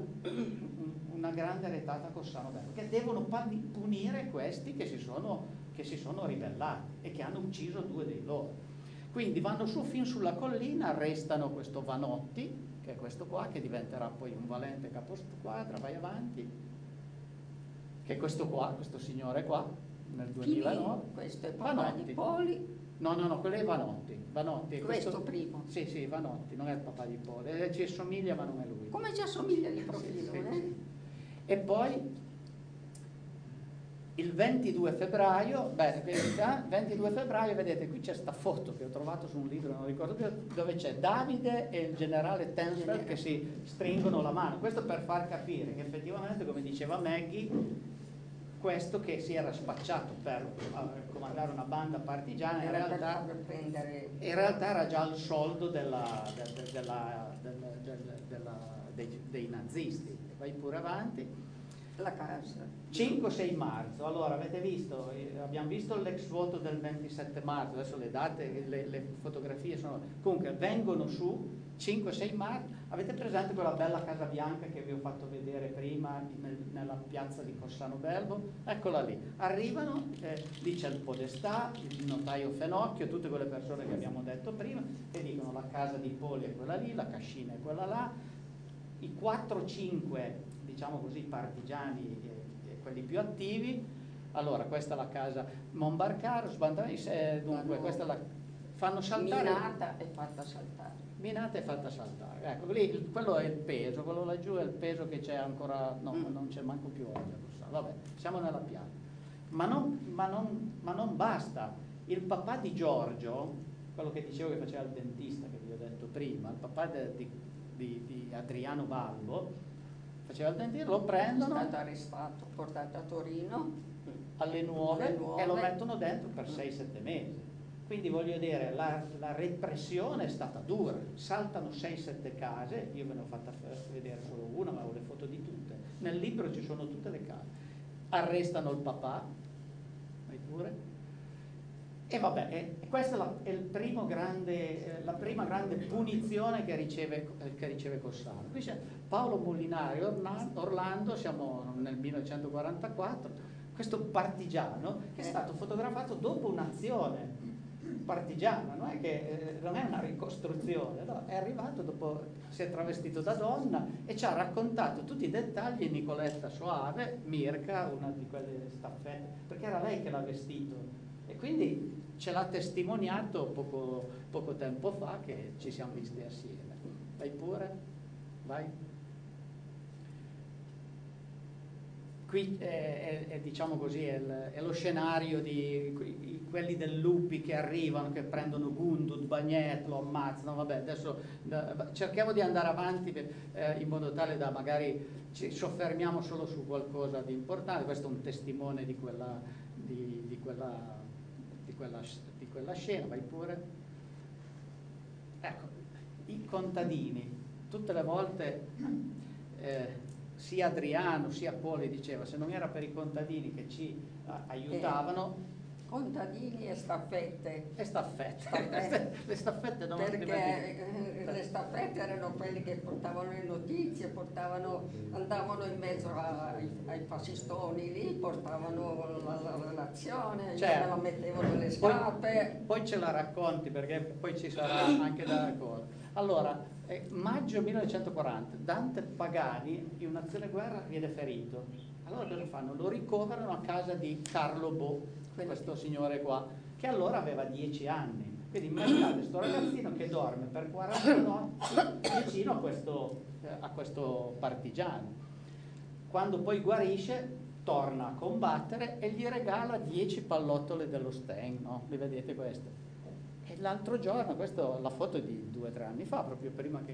a Cossano Bello, che devono punire questi che si sono ribellati e che hanno ucciso 2 dei loro. Quindi vanno su fin sulla collina, arrestano questo Vanotti, che è questo qua, che diventerà poi un valente caposquadra, vai avanti, che è questo qua, questo signore qua, nel 2009. Questo è papà di Poli. No, quello è Vanotti. Questo primo? Sì, Vanotti, non è il papà di Poli, ci assomiglia ma non è lui. Come ci assomiglia di profilo, sì. E poi il 22 febbraio, 22 febbraio, vedete, qui c'è sta foto che ho trovato su un libro, non ricordo più, dove c'è Davide e il generale Tensfeld che si stringono la mano. Questo per far capire che effettivamente, come diceva Maggie, questo che si era spacciato per comandare una banda partigiana in realtà era già il soldo dei nazisti. Vai pure avanti. La casa 5-6 marzo, allora avete visto, abbiamo visto l'ex voto del 27 marzo, adesso le date, le fotografie sono, comunque vengono su 5-6 marzo, avete presente quella bella Casa Bianca che vi ho fatto vedere prima nella piazza di Cossano Belbo? Eccola lì, arrivano, lì c'è il Podestà, il notaio Fenocchio, tutte quelle persone che abbiamo detto prima, e dicono la casa di Poli è quella lì, la cascina è quella là, i 4-5 diciamo così partigiani, quelli più attivi. Allora questa è la casa Monbarcaro, dunque questa fanno saltare, minata e fatta saltare, ecco lì, quello è il peso, quello laggiù è il peso che c'è ancora, non c'è manco più oggi, vabbè, siamo nella piazza, ma non basta. Il papà di Giorgio, quello che dicevo che faceva il dentista che vi ho detto prima, il papà di Adriano Balbo faceva il dentista, lo prendono, è stato arrestato, portato a Torino alle nuove e lo mettono dentro per 6-7 mesi. Quindi voglio dire, la repressione è stata dura, saltano 6-7 case, io ve ne ho fatta vedere solo una, ma ho le foto di tutte, nel libro ci sono tutte le case, arrestano il papà, vai pure, E vabbè, questa è la prima grande punizione che riceve Cossano. Qui c'è Paolo Molinari, Orlando, siamo nel 1944, questo partigiano che è stato fotografato dopo un'azione partigiana, non è una ricostruzione, no? È arrivato dopo, si è travestito da donna e ci ha raccontato tutti i dettagli. Nicoletta Soave, Mirka, una di quelle staffette, perché era lei che l'ha vestito, e quindi ce l'ha testimoniato poco tempo fa che ci siamo visti assieme. Vai pure, vai. Qui diciamo così, è lo scenario di quelli del Lupi che arrivano, che prendono Gundud, Bagnet, lo ammazzano. Vabbè, adesso cerchiamo di andare avanti in modo tale da magari ci soffermiamo solo su qualcosa di importante. Questo è un testimone di quella scena. Vai pure. Ecco, i contadini, tutte le volte sia Adriano sia Poli diceva, se non era per i contadini che ci aiutavano. Contadini e staffette. Le staffette non perché le staffette erano quelli che portavano le notizie, andavano in mezzo ai fascistoni lì, portavano la relazione, certo. La mettevano le scarpe. Poi ce la racconti, perché poi ci sarà anche da raccontare. Allora, maggio 1940, Dante Pagani in un'azione guerra viene ferito. Allora cosa fanno? Lo ricoverano a casa di Carlo Bo, questo signore qua, che allora aveva 10 anni. Quindi immaginate questo ragazzino che dorme per 40 notti vicino a questo partigiano. Quando poi guarisce, torna a combattere e gli regala 10 pallottole dello Steng, no? Le vedete queste? E l'altro giorno, questa la foto di 2 o 3 anni fa, proprio prima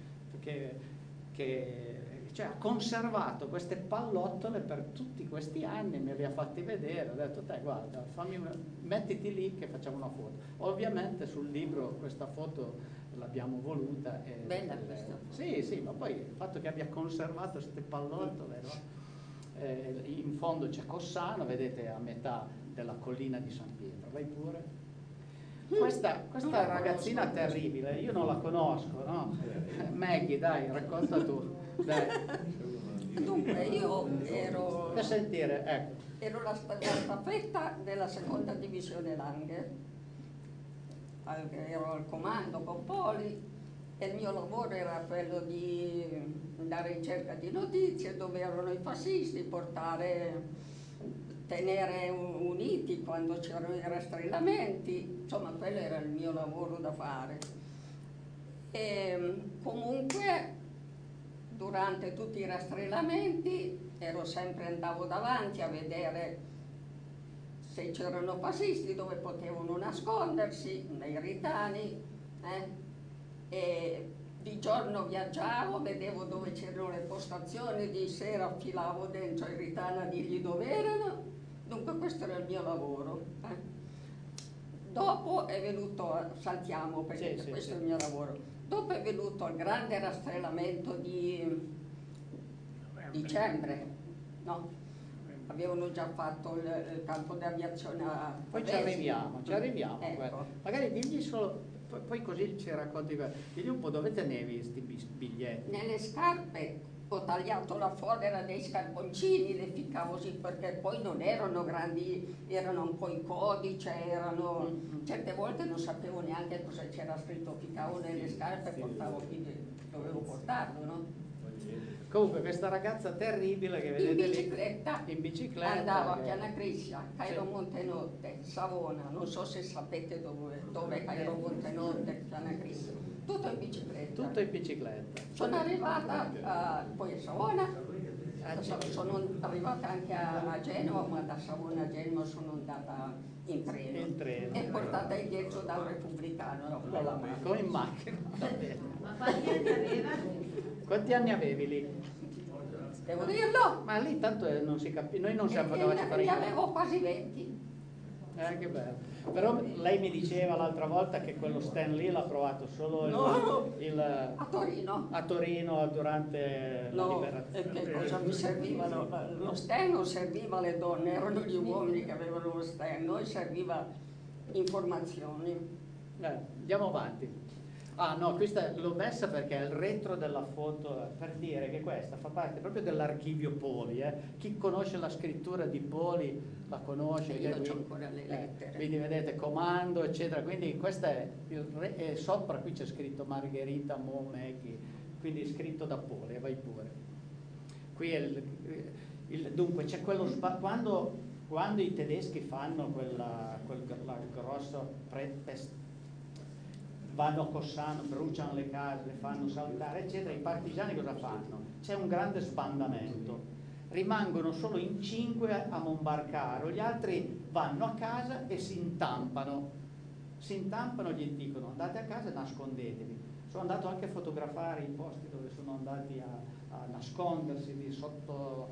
cioè, ha conservato queste pallottole per tutti questi anni, me le ha fatti vedere, ho detto te guarda, mettiti lì che facciamo una foto. Ovviamente sul libro questa foto l'abbiamo voluta. Bella questa. Sì, ma poi il fatto che abbia conservato queste pallottole, no? In fondo c'è Cossano, vedete a metà della collina di San Pietro, vai pure. Questa ragazzina terribile, io non la conosco, no? Maggie, dai, racconta tu. Dai. Dunque, io ero... Per sentire, ecco. Ero la staffetta della seconda divisione Langhe, ero al comando con Poli e il mio lavoro era quello di andare in cerca di notizie, dove erano i fascisti, tenere uniti quando c'erano i rastrellamenti, insomma quello era il mio lavoro da fare. E comunque durante tutti i rastrellamenti andavo davanti a vedere se c'erano fascisti, dove potevano nascondersi, nei ritani, e di giorno viaggiavo, vedevo dove c'erano le postazioni, di sera filavo dentro i ritani a dirgli dove erano. Dunque questo era il mio lavoro. Dopo è venuto, saltiamo perché questo è il mio lavoro. Dopo è venuto il grande rastrellamento di dicembre, no? Avevano già fatto il campo di aviazione a Poi ci arriviamo. Ecco. Magari digli solo, poi così ci racconti, digli un po' dove tenevi questi biglietti. Nelle scarpe ho tagliato la fodera dei scarponcini, le ficcavo così, perché poi non erano grandi, erano un po' in codice, certe volte non sapevo neanche cosa c'era scritto, ficcavo nelle scarpe e portavo qui, dovevo portarlo, no? Comunque questa ragazza terribile che vedete in bicicletta andavo a Piana Griscia, Cairo Montenotte, Savona, non so se sapete dove Cairo Montenotte, Piana Griscia, tutto in bicicletta. Sono arrivata poi a Savona, sono arrivata anche a Genova, ma da Savona a Genova sono andata in treno. E portata indietro dal repubblicano, come in macchina. Ma quanti anni aveva? Quanti anni avevi lì? Devo dirlo? Ma lì tanto non si capisce, noi non siamo capaci fare ne avevo quasi 20. Che bello. Però lei mi diceva l'altra volta che quello stand lì l'ha provato solo a Torino. A Torino durante la liberazione. E che cosa mi serviva? Lo stand non serviva alle donne, erano gli uomini che avevano lo stand, noi serviva informazioni. Andiamo avanti. Ah no, questa l'ho messa perché è il retro della foto, per dire che questa fa parte proprio dell'archivio Poli. Chi conosce la scrittura di Poli la conosce. Io c'ho ancora le lettere. Quindi vedete, comando, eccetera. Quindi questa è e sopra qui c'è scritto Margherita Momecchi, quindi scritto da Poli, vai pure. Qui è dunque c'è quello quando i tedeschi fanno quel grosso vanno a Cossano, bruciano le case, le fanno saltare, eccetera, i partigiani cosa fanno? C'è un grande sbandamento, rimangono solo in 5 a Monbarcaro, gli altri vanno a casa e si intampano, gli dicono andate a casa e nascondetevi. Sono andato anche a fotografare i posti dove sono andati a nascondersi di sotto,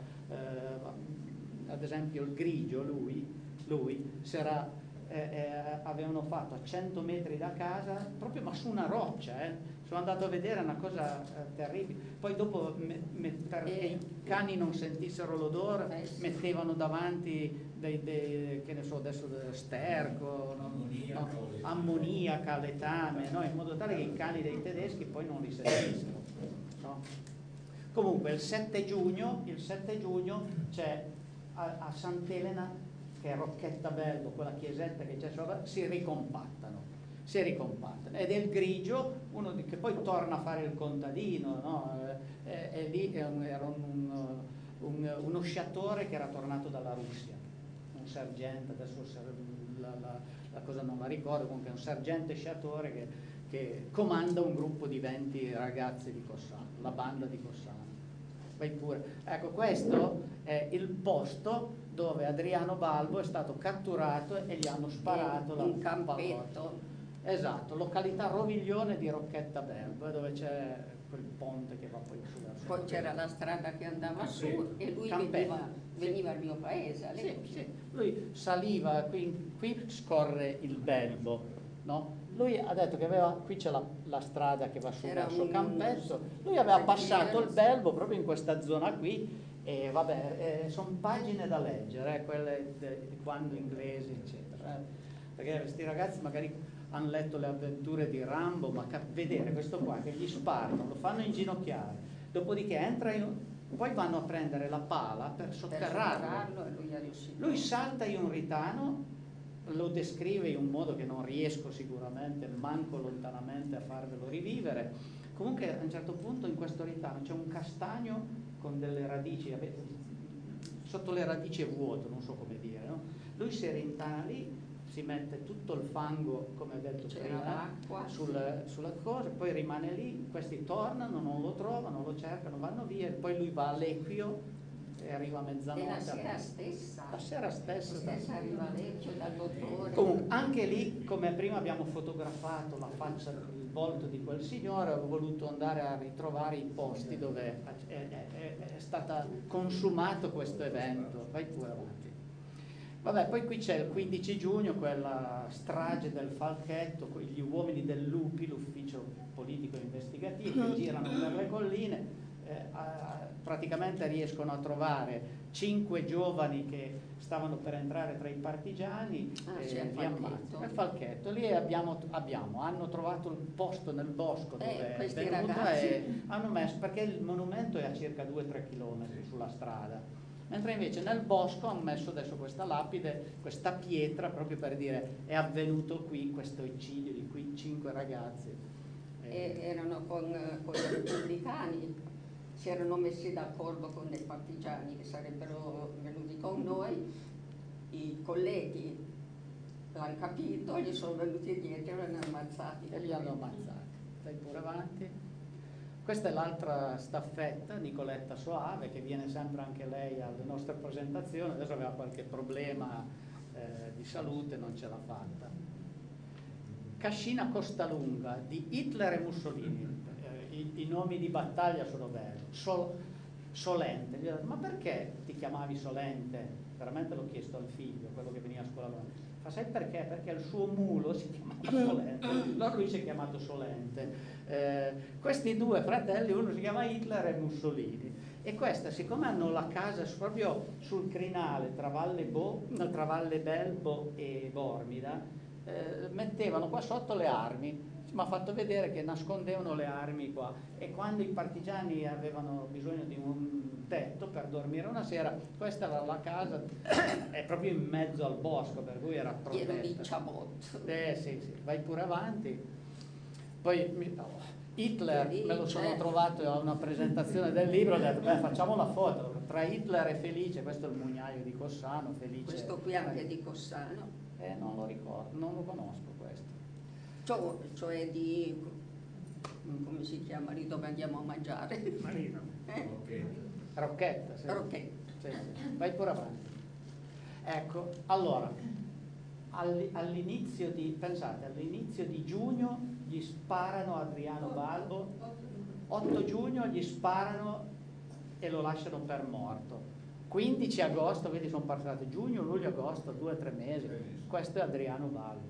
ad esempio il Grigio, lui si era avevano fatto a 100 metri da casa, proprio ma su una roccia, sono andato a vedere una cosa terribile. Poi dopo perché i cani non sentissero l'odore mettevano davanti che ne so adesso, sterco, ammoniaca, letame, no? In modo tale che i cani dei tedeschi poi non li sentissero, no? Comunque il 7 giugno c'è a Sant'Elena, che è Rocchetta Bello, quella chiesetta che c'è sopra, si ricompattano ed è il Grigio, uno che poi torna a fare il contadino, no? E lì era uno sciatore che era tornato dalla Russia, un sergente, adesso la cosa non la ricordo, comunque è un sergente sciatore che comanda un gruppo di 20 ragazzi di Cossano, la banda di Cossano. Vai pure. Ecco, questo è il posto dove Adriano Balbo è stato catturato e gli hanno sparato un campetto. Esatto, località Roviglione di Rocchetta Belbo, dove c'è quel ponte che va poi su. Poi c'era la strada che andava su e lui veniva al mio paese. Sì. Lui saliva, qui scorre il Belbo, no? Lui ha detto che qui c'è la strada che va su verso Campetto, lui aveva passato il Belbo proprio in questa zona qui e vabbè, sono pagine da leggere, quelle di quando inglesi eccetera, perché questi ragazzi magari hanno letto le avventure di Rambo, ma vedere questo qua che gli sparano, lo fanno inginocchiare, dopodiché poi vanno a prendere la pala per sotterrarlo e lui salta in un ritano, lo descrive in un modo che non riesco sicuramente, manco lontanamente a farvelo rivivere. Comunque a un certo punto in questo ritano c'è un castagno con delle radici, sotto le radici è vuoto, non so come dire, no? Lui si rintana lì, si mette tutto il fango, come ho detto prima, sulla cosa, poi rimane lì, questi tornano, non lo trovano, lo cercano, vanno via, e poi lui va all'Ecchio e arriva a mezzanotte. E la sera stessa arriva Lecchio dal dottore. Comunque anche lì, come prima abbiamo fotografato la faccia, il volto di quel signore, ho voluto andare a ritrovare i posti dove è stato consumato questo evento. Vai pure avanti. Vabbè, poi qui c'è il 15 giugno, quella strage del Falchetto, gli uomini del Lupi, l'ufficio politico investigativo, che girano per le colline, praticamente riescono a trovare 5 giovani che stavano per entrare tra i partigiani e li ammazzano. Il Falchetto, lì hanno trovato il posto nel bosco dove è venuta e hanno messo, perché il monumento è a circa 2-3 chilometri sulla strada. Mentre invece nel bosco hanno messo adesso questa lapide, questa pietra, proprio per dire è avvenuto qui questo eccidio di qui 5 ragazzi. Erano con i repubblicani, si erano messi d'accordo con dei partigiani che sarebbero venuti con noi, i colleghi l'hanno capito, gli sono venuti dietro e li hanno ammazzati. E li hanno ammazzati. Dai pure avanti. Questa è l'altra staffetta, Nicoletta Soave, che viene sempre anche lei alle nostre presentazioni, adesso aveva qualche problema di salute, non ce l'ha fatta. Cascina Costalunga di Hitler e Mussolini, i nomi di battaglia sono belli. Solente, gli ho detto, ma perché ti chiamavi Solente? Veramente l'ho chiesto al figlio, quello che veniva a scuola con me. Ma sai perché? Perché il suo mulo si chiamava Solente, allora lui si è chiamato Solente. Questi 2 fratelli, uno si chiama Hitler e Mussolini, e questa, siccome hanno la casa proprio sul crinale tra Valle Belbo e Bormida, mettevano qua sotto le armi, mi ha fatto vedere che nascondevano le armi qua, e quando i partigiani avevano bisogno di un tetto per dormire una sera, questa era la casa, è proprio in mezzo al bosco, per cui era protetta. Pieno di ciabatte. Sì, vai pure avanti. Poi Hitler me lo sono trovato a una presentazione del libro, ho detto facciamo la foto tra Hitler e Felice. Questo è il Mugnaio di Cossano. Felice, questo qui anche di Cossano? Non lo ricordo, non lo conosco questo. Cioè di, come si chiama lì dove andiamo a mangiare? Marino. Rocchetta. Sì. Rocchetta. Sì. Vai pure avanti. Ecco, allora, all'inizio di giugno gli sparano a Adriano Balbo, 8 giugno gli sparano e lo lasciano per morto. 15 agosto, quindi sono passati giugno, luglio, agosto, 2 o 3 mesi. Questo è Adriano Balbo,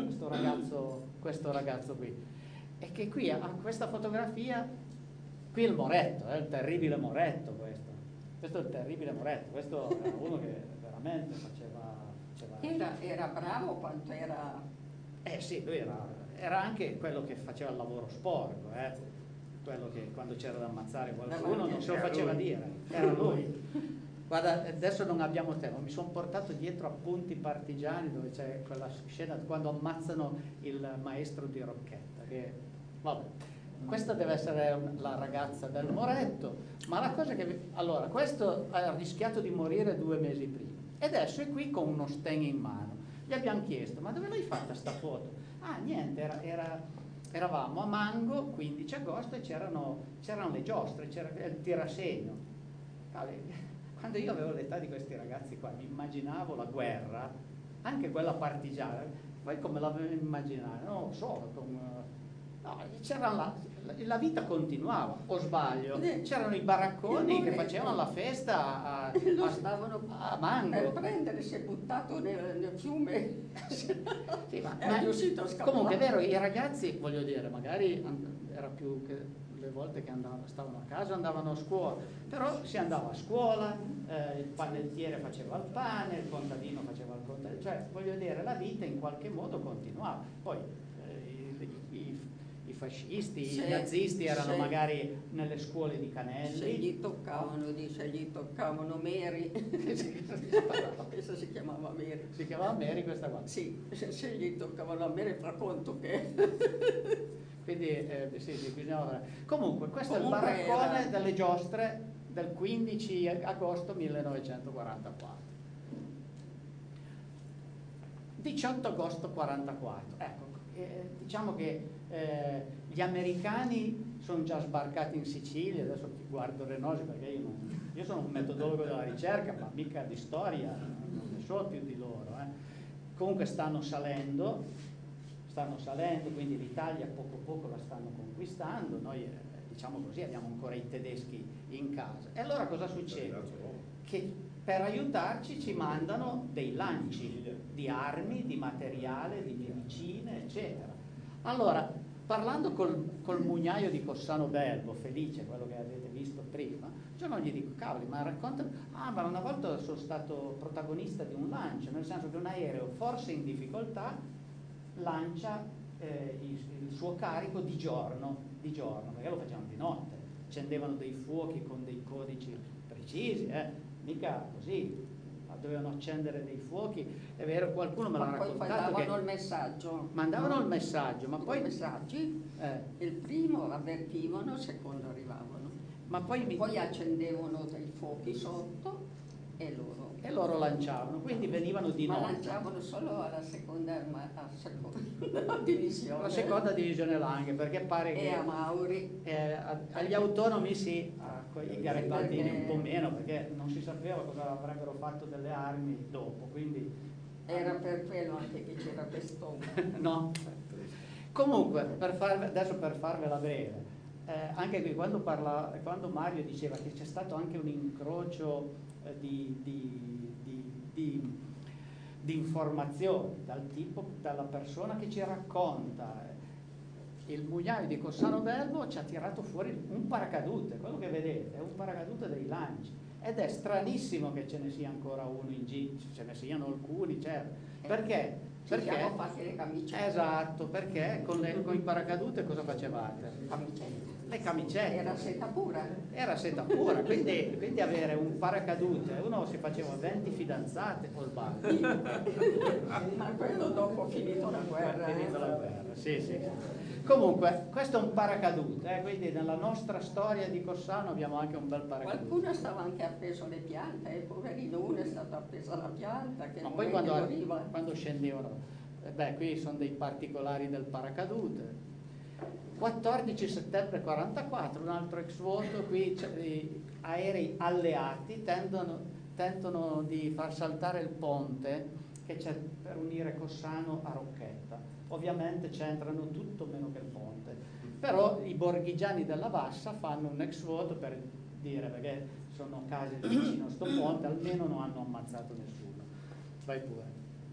questo ragazzo qui. E che qui ha questa fotografia, qui il Moretto, il terribile Moretto questo. Questo è il terribile Moretto, questo era uno che veramente faceva... Era bravo quanto era... Sì, lui era anche quello che faceva il lavoro sporco, quello che quando c'era da ammazzare qualcuno non se lo faceva dire, era lui. Guarda, adesso non abbiamo tempo, mi sono portato dietro appunti partigiani dove c'è quella scena quando ammazzano il maestro di Rocchetta, che, vabbè, questa deve essere la ragazza del Moretto, ma la cosa che... Allora, questo ha rischiato di morire 2 mesi prima, e adesso è qui con uno Sten in mano. Gli abbiamo chiesto, ma dove l'hai fatta sta foto? Ah, niente, eravamo a Mango, 15 agosto, e c'erano le giostre, c'era il tirasegno. Quando io avevo l'età di questi ragazzi qua, mi immaginavo la guerra, anche quella partigiana, poi come l'avevo immaginato? Non lo so, la vita continuava, o sbaglio? C'erano i baracconi che facevano la festa a Mango. Per prendere si è buttato nel fiume. Sì, ma è riuscito a scappare. Comunque è vero, i ragazzi, voglio dire, magari era più che le volte che stavano a casa, andavano a scuola, però si andava a scuola, il panettiere faceva il pane, il contadino faceva il contadino, cioè voglio dire, la vita in qualche modo continuava. Poi i fascisti, i nazisti erano magari nelle scuole di Canelli. Se gli toccavano Mary, questa si chiamava Mary. Si chiamava Mary questa qua? Sì, se gli toccavano a Mary, fa conto che... Quindi sì, bisognava... Comunque, questo è il baraccone delle giostre del 15 agosto 1944. 18 agosto 44. Ecco, diciamo che gli americani sono già sbarcati in Sicilia, adesso guardo Renosi perché io sono un metodologo della ricerca, ma mica di storia, non ne so più di loro. Comunque stanno salendo, quindi l'Italia poco a poco la stanno conquistando, noi diciamo così abbiamo ancora i tedeschi in casa. E allora cosa succede? Che per aiutarci ci mandano dei lanci di armi, di materiale, di medicine, eccetera. Allora, parlando col Mugnaio di Cossano Belbo, Felice, quello che avete visto prima, io non gli dico, cavoli, ma raccontami, ma una volta sono stato protagonista di un lancio, nel senso che un aereo forse in difficoltà lancia il suo carico di giorno, perché lo facevano di notte, accendevano dei fuochi con dei codici precisi, mica così, dovevano accendere dei fuochi, è vero, qualcuno me l'ha raccontato. Poi mandavano il messaggio. Mandavano il messaggio, ma poi... messaggi, il primo avvertivano, il secondo arrivavano. Ma poi accendevano dei fuochi sotto e loro lanciavano, quindi venivano di notte. Ma lanciavano solo alla seconda divisione. La seconda divisione Langhe, perché pare che... E a Mauri. Agli autonomi sì, ai garibaldini un po' meno, perché non si sapeva cosa avrebbero fatto delle armi dopo, quindi... Era per quello anche che c'era questo... No. Comunque, adesso per farvela breve, anche qui quando Mario diceva che c'è stato anche un incrocio di informazioni dalla persona che ci racconta, il Mugnaio di Cossano Belbo ci ha tirato fuori un paracadute, quello che vedete è un paracadute dei lanci, ed è stranissimo che ce ne sia ancora uno in giro, ce ne siano alcuni, certo, perché Perché? Siamo fatti le camicette. Esatto, perché con i paracadute cosa facevate? Camicette. Le camicette. Era seta pura. Era seta pura, quindi avere un paracadute, uno si faceva 20 fidanzate col bagno. Ma quello dopo finito la guerra. Finito la guerra, sì. Comunque, questo è un paracadute, quindi nella nostra storia di Cossano abbiamo anche un bel paracadute. Qualcuno stava anche appeso alle piante, poverino, uno è stato appeso alla pianta. Che Ma poi quando scendevano, qui sono dei particolari del paracadute. 14 settembre 44, un altro ex voto, qui gli aerei alleati tentano di far saltare il ponte che c'è per unire Cossano a Rocchetta. Ovviamente c'entrano tutto meno che il ponte, però i borghigiani della Bassa fanno un ex voto per dire, perché sono case vicino a sto ponte, almeno non hanno ammazzato nessuno. Vai pure.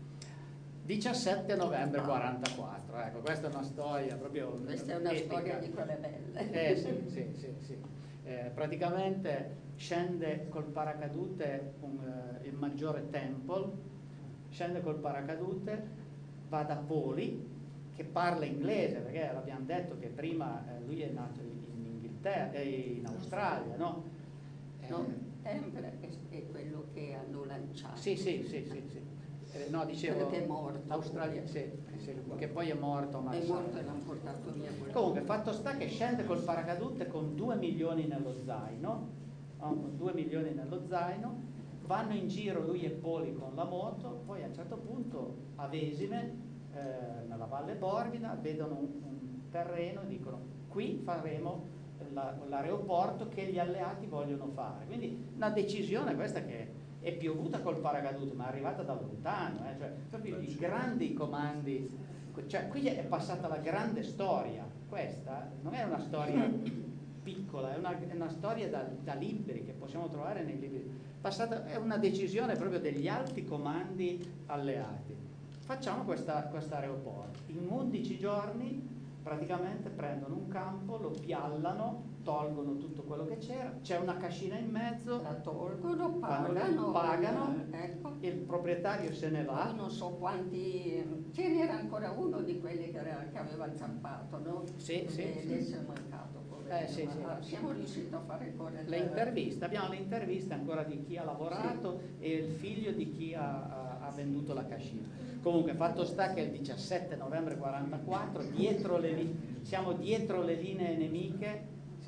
17 novembre 44, ecco, questa è una storia proprio questa è una epica. Storia di quelle belle. Sì. Praticamente scende col paracadute il maggiore Temple, scende col paracadute, va da Poli, che parla inglese, perché l'abbiamo detto che prima lui è nato in Inghilterra, in Australia, no? Temple è quello che hanno lanciato. Sì. No, dicevo che è morto. Australia, sì, che poi è morto. È morto e l'hanno portato via. Comunque, fatto sta che scende col paracadute con 2 milioni nello zaino, con 2 milioni nello zaino, vanno in giro lui e Poli con la moto, poi a un certo punto a Vesine, nella Valle Borgida, vedono un terreno e dicono: qui faremo l'aeroporto che gli alleati vogliono fare. Quindi una decisione questa che è piovuta col paracadute, ma è arrivata da lontano, cioè proprio i grandi comandi, cioè qui è passata la grande storia. Questa non è una storia piccola, è una storia da libri che possiamo trovare nei libri. È una decisione proprio degli alti comandi alleati. Facciamo questo aeroporto. In 11 giorni praticamente prendono un campo, lo piallano, tolgono tutto quello che c'è una cascina in mezzo, la tolgono, pagano, ecco. Il proprietario se ne va. Poi non so quanti, ce n'era ancora uno di quelli che aveva inciampato, no? Sì. Adesso è mancato. Sì. Siamo riusciti a fare ancora abbiamo le interviste ancora di chi ha lavorato e il figlio di chi ha venduto la cascina. Comunque, fatto sta che il 17 novembre 44 siamo dietro le linee nemiche,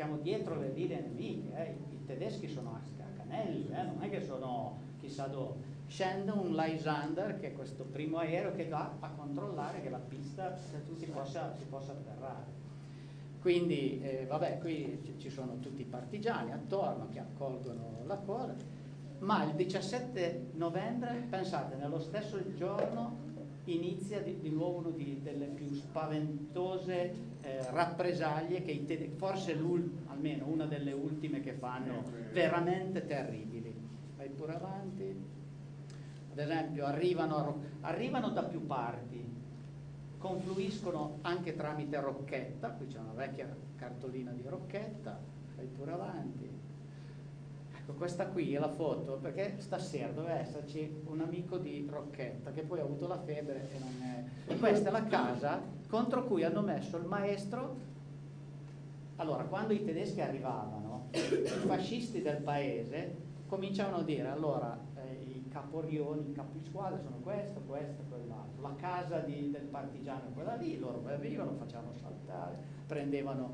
i tedeschi sono a Canelli, non è che sono chissà dove. Scende un Lysander, che è questo primo aereo che va a controllare che la pista si possa atterrare. Quindi, qui ci sono tutti i partigiani attorno che accolgono la cosa, ma il 17 novembre, pensate, nello stesso giorno inizia di nuovo una delle più spaventose rappresaglie che i tedeschi, forse almeno una delle ultime che fanno, veramente terribili. Vai pure avanti. Ad esempio, arrivano da più parti, confluiscono anche tramite Rocchetta, qui c'è una vecchia cartolina di Rocchetta, vai pure avanti. Ecco, questa qui è la foto, perché stasera doveva esserci un amico di Rocchetta che poi ha avuto la febbre e non è. Questa è la casa contro cui hanno messo il maestro. Allora, quando i tedeschi arrivavano, i fascisti del paese cominciavano a dire: allora, i caporioni, i capisquadre sono questo, quell'altro, la casa del partigiano è quella lì, loro venivano, facevano saltare, prendevano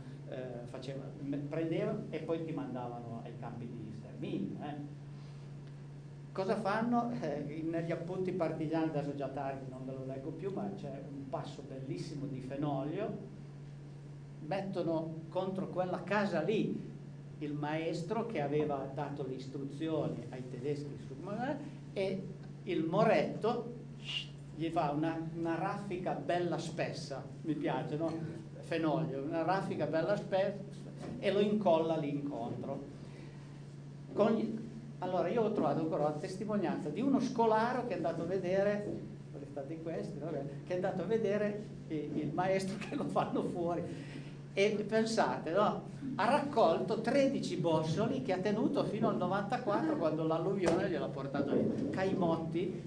e poi ti mandavano ai campi di sterminio. Cosa fanno? Negli appunti partigiani, adesso già tardi, non ve lo leggo più, ma c'è un passo bellissimo di Fenoglio, mettono contro quella casa lì il maestro che aveva dato le istruzioni ai tedeschi e il Moretto gli fa una raffica bella spessa, mi piace, no? Fenoglio, una raffica bella spessa, e lo incolla lì incontro. Allora, io ho trovato ancora la testimonianza di uno scolaro che è andato a vedere, che è andato a vedere il maestro che lo fanno fuori. E pensate, no? Ha raccolto 13 bossoli che ha tenuto fino al 94, quando l'alluvione gliel'ha portato lì. Caimotti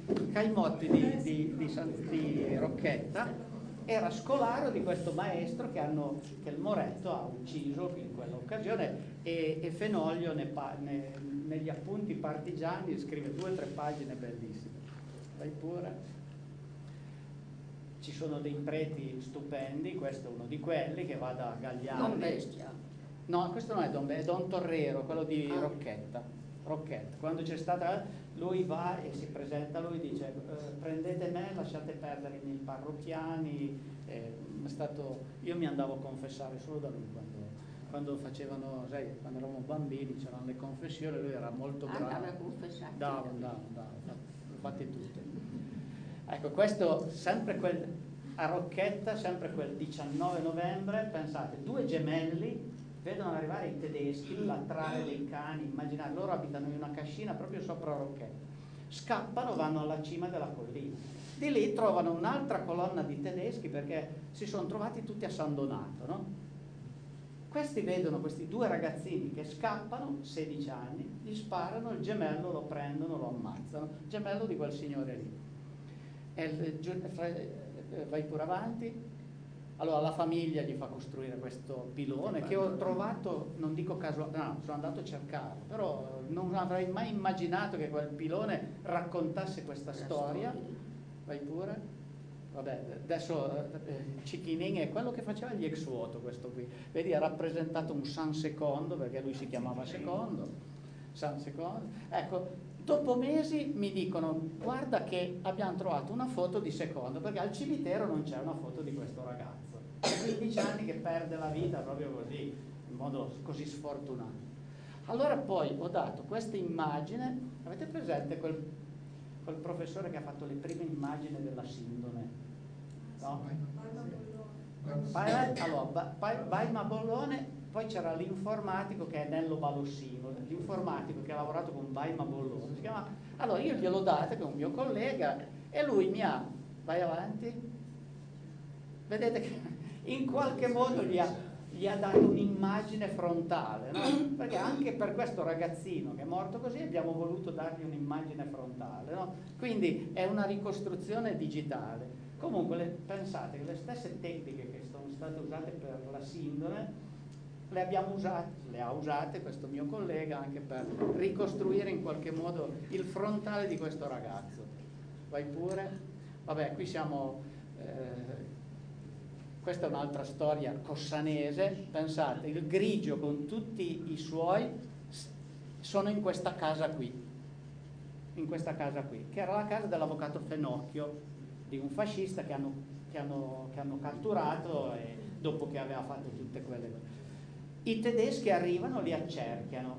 di Rocchetta. Era scolaro di questo maestro che il Moretto ha ucciso in quell'occasione, e Fenoglio negli appunti partigiani scrive 2 o 3 pagine bellissime. Vai pure. Ci sono dei preti stupendi, questo è uno di quelli che va da Gagliardi. Don Bestia. No, questo non è Don Bestia, è Don Torrero, quello di Rocchetta. Quando c'è stata, lui va e si presenta, lui dice prendete me, lasciate perdere i miei parrocchiani. Io mi andavo a confessare solo da lui quando facevano, sai, quando eravamo bambini c'erano le confessioni, lui era molto bravo. Andava a confessare. Andava, l'ho fatti tutti. Ecco, questo sempre a Rocchetta, sempre quel 19 novembre, pensate, 2 gemelli vedono arrivare i tedeschi, latrare dei cani, immaginate, loro abitano in una cascina proprio sopra Rocchetta, scappano, vanno alla cima della collina, di lì trovano un'altra colonna di tedeschi perché si sono trovati tutti a San Donato, no? Questi vedono questi 2 ragazzini che scappano, 16 anni, gli sparano, il gemello lo prendono, lo ammazzano, il gemello di quel signore lì. Vai pure avanti. Allora la famiglia gli fa costruire questo pilone che ho trovato, non dico casualmente, no, sono andato a cercarlo, però non avrei mai immaginato che quel pilone raccontasse questa storia. Vai pure. Vabbè, adesso Cicchinin è quello che faceva gli ex voto, questo qui. Vedi, ha rappresentato un San Secondo, perché lui si chiamava Secondo. San Secondo. Ecco, dopo mesi mi dicono guarda che abbiamo trovato una foto di Secondo, perché al cimitero non c'è una foto di questo ragazzo. 15 anni che perde la vita proprio così, in modo così sfortunato. Allora poi ho dato questa immagine, avete presente quel professore che ha fatto le prime immagini della sindone? No? Baima Bollone, poi c'era l'informatico che è Nello Balossino, l'informatico che ha lavorato con Baima Bollone, si chiama. Allora io gliel'ho data con un mio collega e lui mi ha, vai avanti, vedete che in qualche modo gli ha dato un'immagine frontale, no? Perché anche per questo ragazzino che è morto così abbiamo voluto dargli un'immagine frontale, no? Quindi è una ricostruzione digitale. Comunque pensate che le stesse tecniche che sono state usate per la sindone le ha usate questo mio collega anche per ricostruire in qualche modo il frontale di questo ragazzo. Vai pure. Vabbè, qui siamo. Questa è un'altra storia cossanese. Pensate, il Grigio con tutti i suoi sono in questa casa qui, che era la casa dell'avvocato Fenocchio, di un fascista che hanno catturato dopo che aveva fatto tutte quelle cose. I tedeschi arrivano, li accerchiano,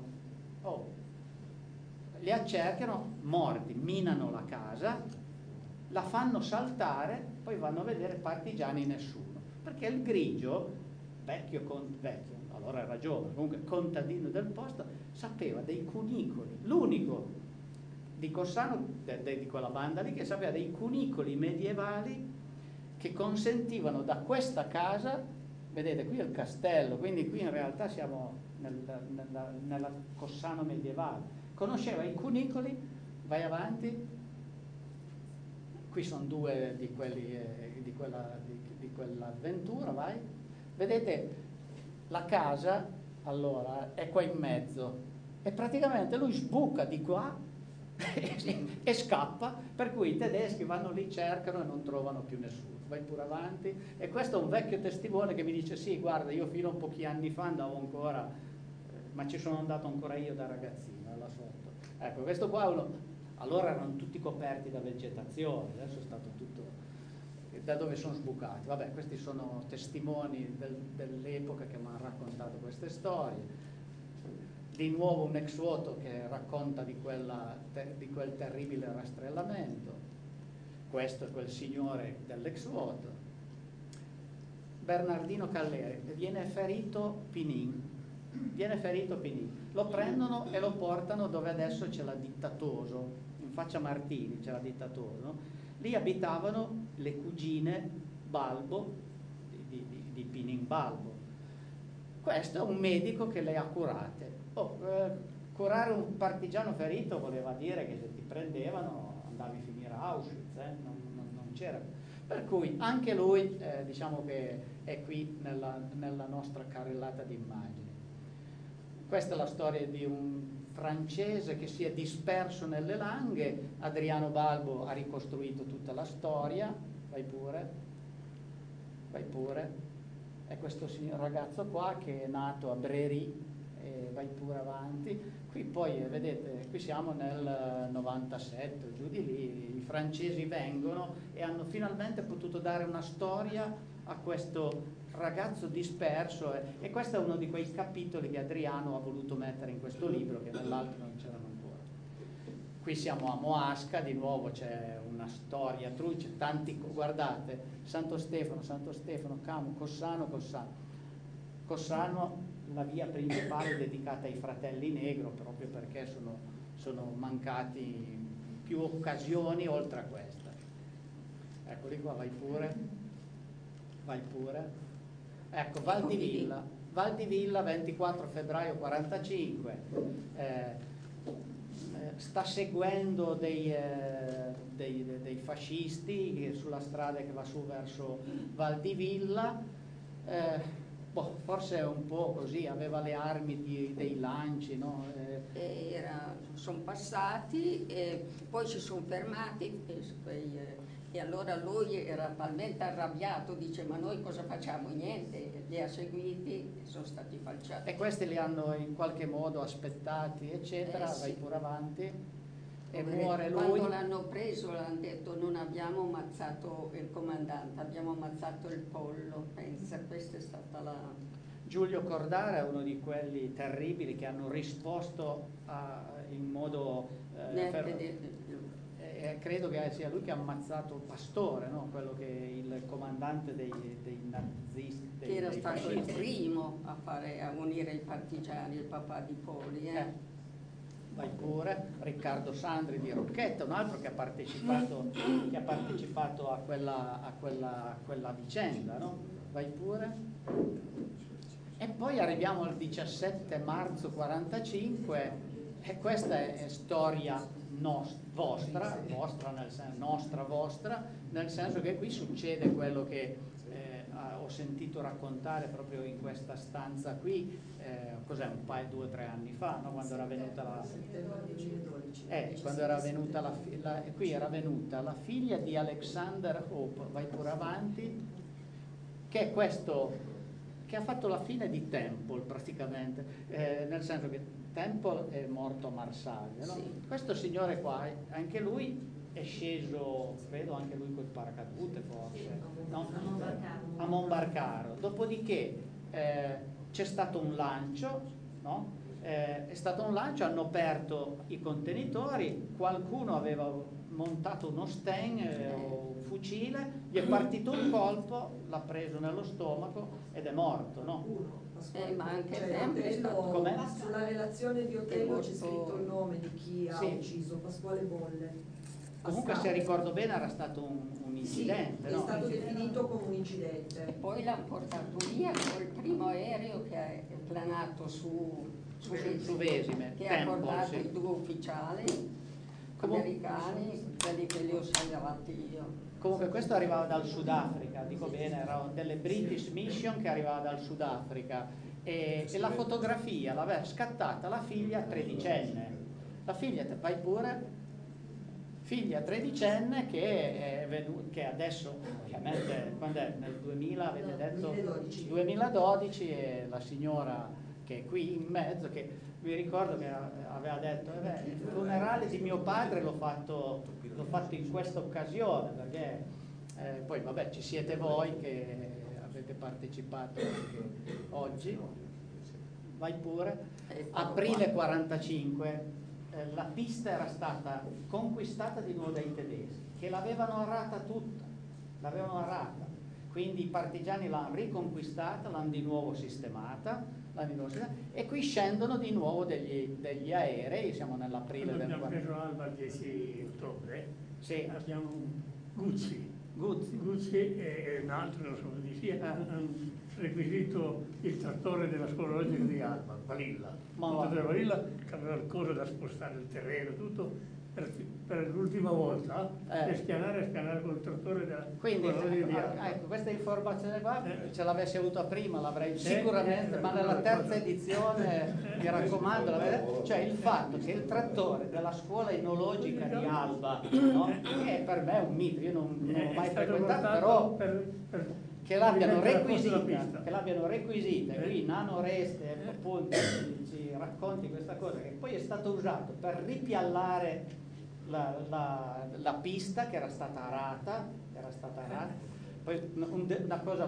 morti, minano la casa, la fanno saltare, poi vanno a vedere partigiani, nessuno. Perché il Grigio, vecchio, allora era giovane, comunque contadino del posto, sapeva dei cunicoli, l'unico di Cossano, di quella banda lì, che sapeva dei cunicoli medievali che consentivano da questa casa, vedete qui è il castello, quindi qui in realtà siamo nella Cossano medievale, conosceva i cunicoli, vai avanti, qui sono 2 di quelli di quell'avventura, vai. Vedete la casa allora è qua in mezzo e praticamente lui sbuca di qua e scappa, per cui i tedeschi vanno lì, cercano e non trovano più nessuno. Vai pure avanti. E questo è un vecchio testimone che mi dice sì, guarda, io fino a pochi anni fa andavo ancora, ma ci sono andato ancora io da ragazzino là sotto. Ecco, questo qua allora erano tutti coperti da vegetazione, adesso è stato tutto da dove sono sbucati. Vabbè, questi sono testimoni dell'epoca che mi hanno raccontato queste storie. Di nuovo un ex voto che racconta di quel terribile rastrellamento. Questo è quel signore dell'ex voto. Bernardino Calleri, viene ferito Pinin, lo prendono e lo portano dove adesso c'è la Dittatoso, in Faccia Martini c'è la Dittatoso, no? Lì abitavano le cugine Balbo, di Pinin Balbo. questo è un medico che le ha curate. Curare un partigiano ferito voleva dire che se ti prendevano andavi a finire a Auschwitz, non c'era. Per cui anche lui diciamo che è qui nella nostra carrellata di immagini. Questa è la storia di un francese che si è disperso nelle Langhe. Adriano Balbo ha ricostruito tutta la storia. Vai pure. È questo ragazzo qua che è nato a Bréry, vai pure avanti. Qui poi vedete, qui siamo nel 97, giù di lì, i francesi vengono e hanno finalmente potuto dare una storia a questo ragazzo disperso, e questo è uno di quei capitoli che Adriano ha voluto mettere in questo libro, che nell'altro non c'erano ancora. Qui siamo a Moasca, di nuovo c'è una storia, c'è tanti, guardate, Santo Stefano, Camo, Cossano, la via principale dedicata ai fratelli Negro, proprio perché sono mancati più occasioni oltre a questa. Eccoli qua, vai pure. Ecco, Val di Villa, 24 febbraio 45, sta seguendo dei fascisti sulla strada che va su verso Val di Villa. Forse è un po' così, aveva le armi dei lanci, no? Sono passati e poi si sono fermati e allora lui era talmente arrabbiato, dice: ma noi cosa facciamo? Niente, li ha seguiti e sono stati falciati. E questi li hanno in qualche modo aspettati, eccetera, sì. Vai pure avanti. E muore lui. Quando l'hanno preso l'hanno detto: non abbiamo ammazzato il comandante, abbiamo ammazzato il pollo. Pensa, questa è stata la... Giulio Cordara è uno di quelli terribili che hanno risposto in modo credo che sia lui che ha ammazzato Pastore, no? Quello che è il comandante dei nazisti, che era stato fascisti. Il primo a unire i partigiani, il papà di Poli. Vai pure. Riccardo Sandri di Rocchetta, un altro che ha partecipato a quella vicenda, no? Vai pure. E poi arriviamo al 17 marzo 45 e questa è storia vostra nel senso che qui succede quello che ho sentito raccontare proprio in questa stanza qui, cos'è, 2 o 3 anni fa, no? Quando era venuta qui era venuta la figlia di Alexander Hope, vai pure avanti, che è questo che ha fatto la fine di Temple praticamente, nel senso che Temple è morto a Marsaglia, no? Sì. Questo signore qua, anche lui è sceso, credo anche lui col paracadute forse, no? A Monbarcaro. Dopodiché c'è stato un lancio, no? È stato un lancio, hanno aperto i contenitori, qualcuno aveva montato uno Sten o un fucile, gli è partito un colpo, l'ha preso nello stomaco ed è morto, no? Ma anche Tempo è stato... Com'è? Sulla relazione di Otello c'è scritto il nome di chi ha ucciso, Pasquale Bolle. Comunque, se ricordo bene, era stato un incidente, sì, no? È stato definito come un incidente. E poi l'hanno portato via con il primo aereo che è planato su Vesime, che Temple, ha portato sì. i 2 ufficiali americani, quelli che li ho salvati io. Comunque questo arrivava dal Sudafrica, dico bene, erano delle British Mission che arrivava dal Sudafrica e la fotografia l'aveva scattata la figlia tredicenne. La figlia, vai pure, figlia tredicenne che adesso, ovviamente, quando è? Nel 2000, avete detto? 2012, e la signora che è qui in mezzo, che vi ricordo che aveva detto il funerale di mio padre l'ho fatto in questa occasione, perché poi vabbè ci siete voi che avete partecipato anche oggi. Vai pure. Aprile 45, la pista era stata conquistata di nuovo dai tedeschi, che l'avevano arata tutta, quindi i partigiani l'hanno riconquistata, l'hanno di nuovo sistemata, e qui scendono di nuovo degli aerei, siamo nell'aprile del 40. Abbiamo preso l'alba il 10 ottobre, sì. Abbiamo Guzzi, Guzzi e un altro, non so di sì, hanno requisito il trattore della scuola logica di Alba, Valilla. Valilla che aveva il coso da spostare il terreno, tutto. Per l'ultima volta per scanare col trattore della ecco, questa informazione qua ce l'avessi avuta prima l'avrei sicuramente, ma nella terza edizione mi raccomando, cioè il fatto che il trattore della scuola enologica di Alba, no? Che per me è un mito, io non l'ho mai frequentato, però che l'abbiano requisita, qui Nano Oreste appunto ci racconti questa cosa, che poi è stato usato per ripiallare la pista che era stata arata, poi una cosa,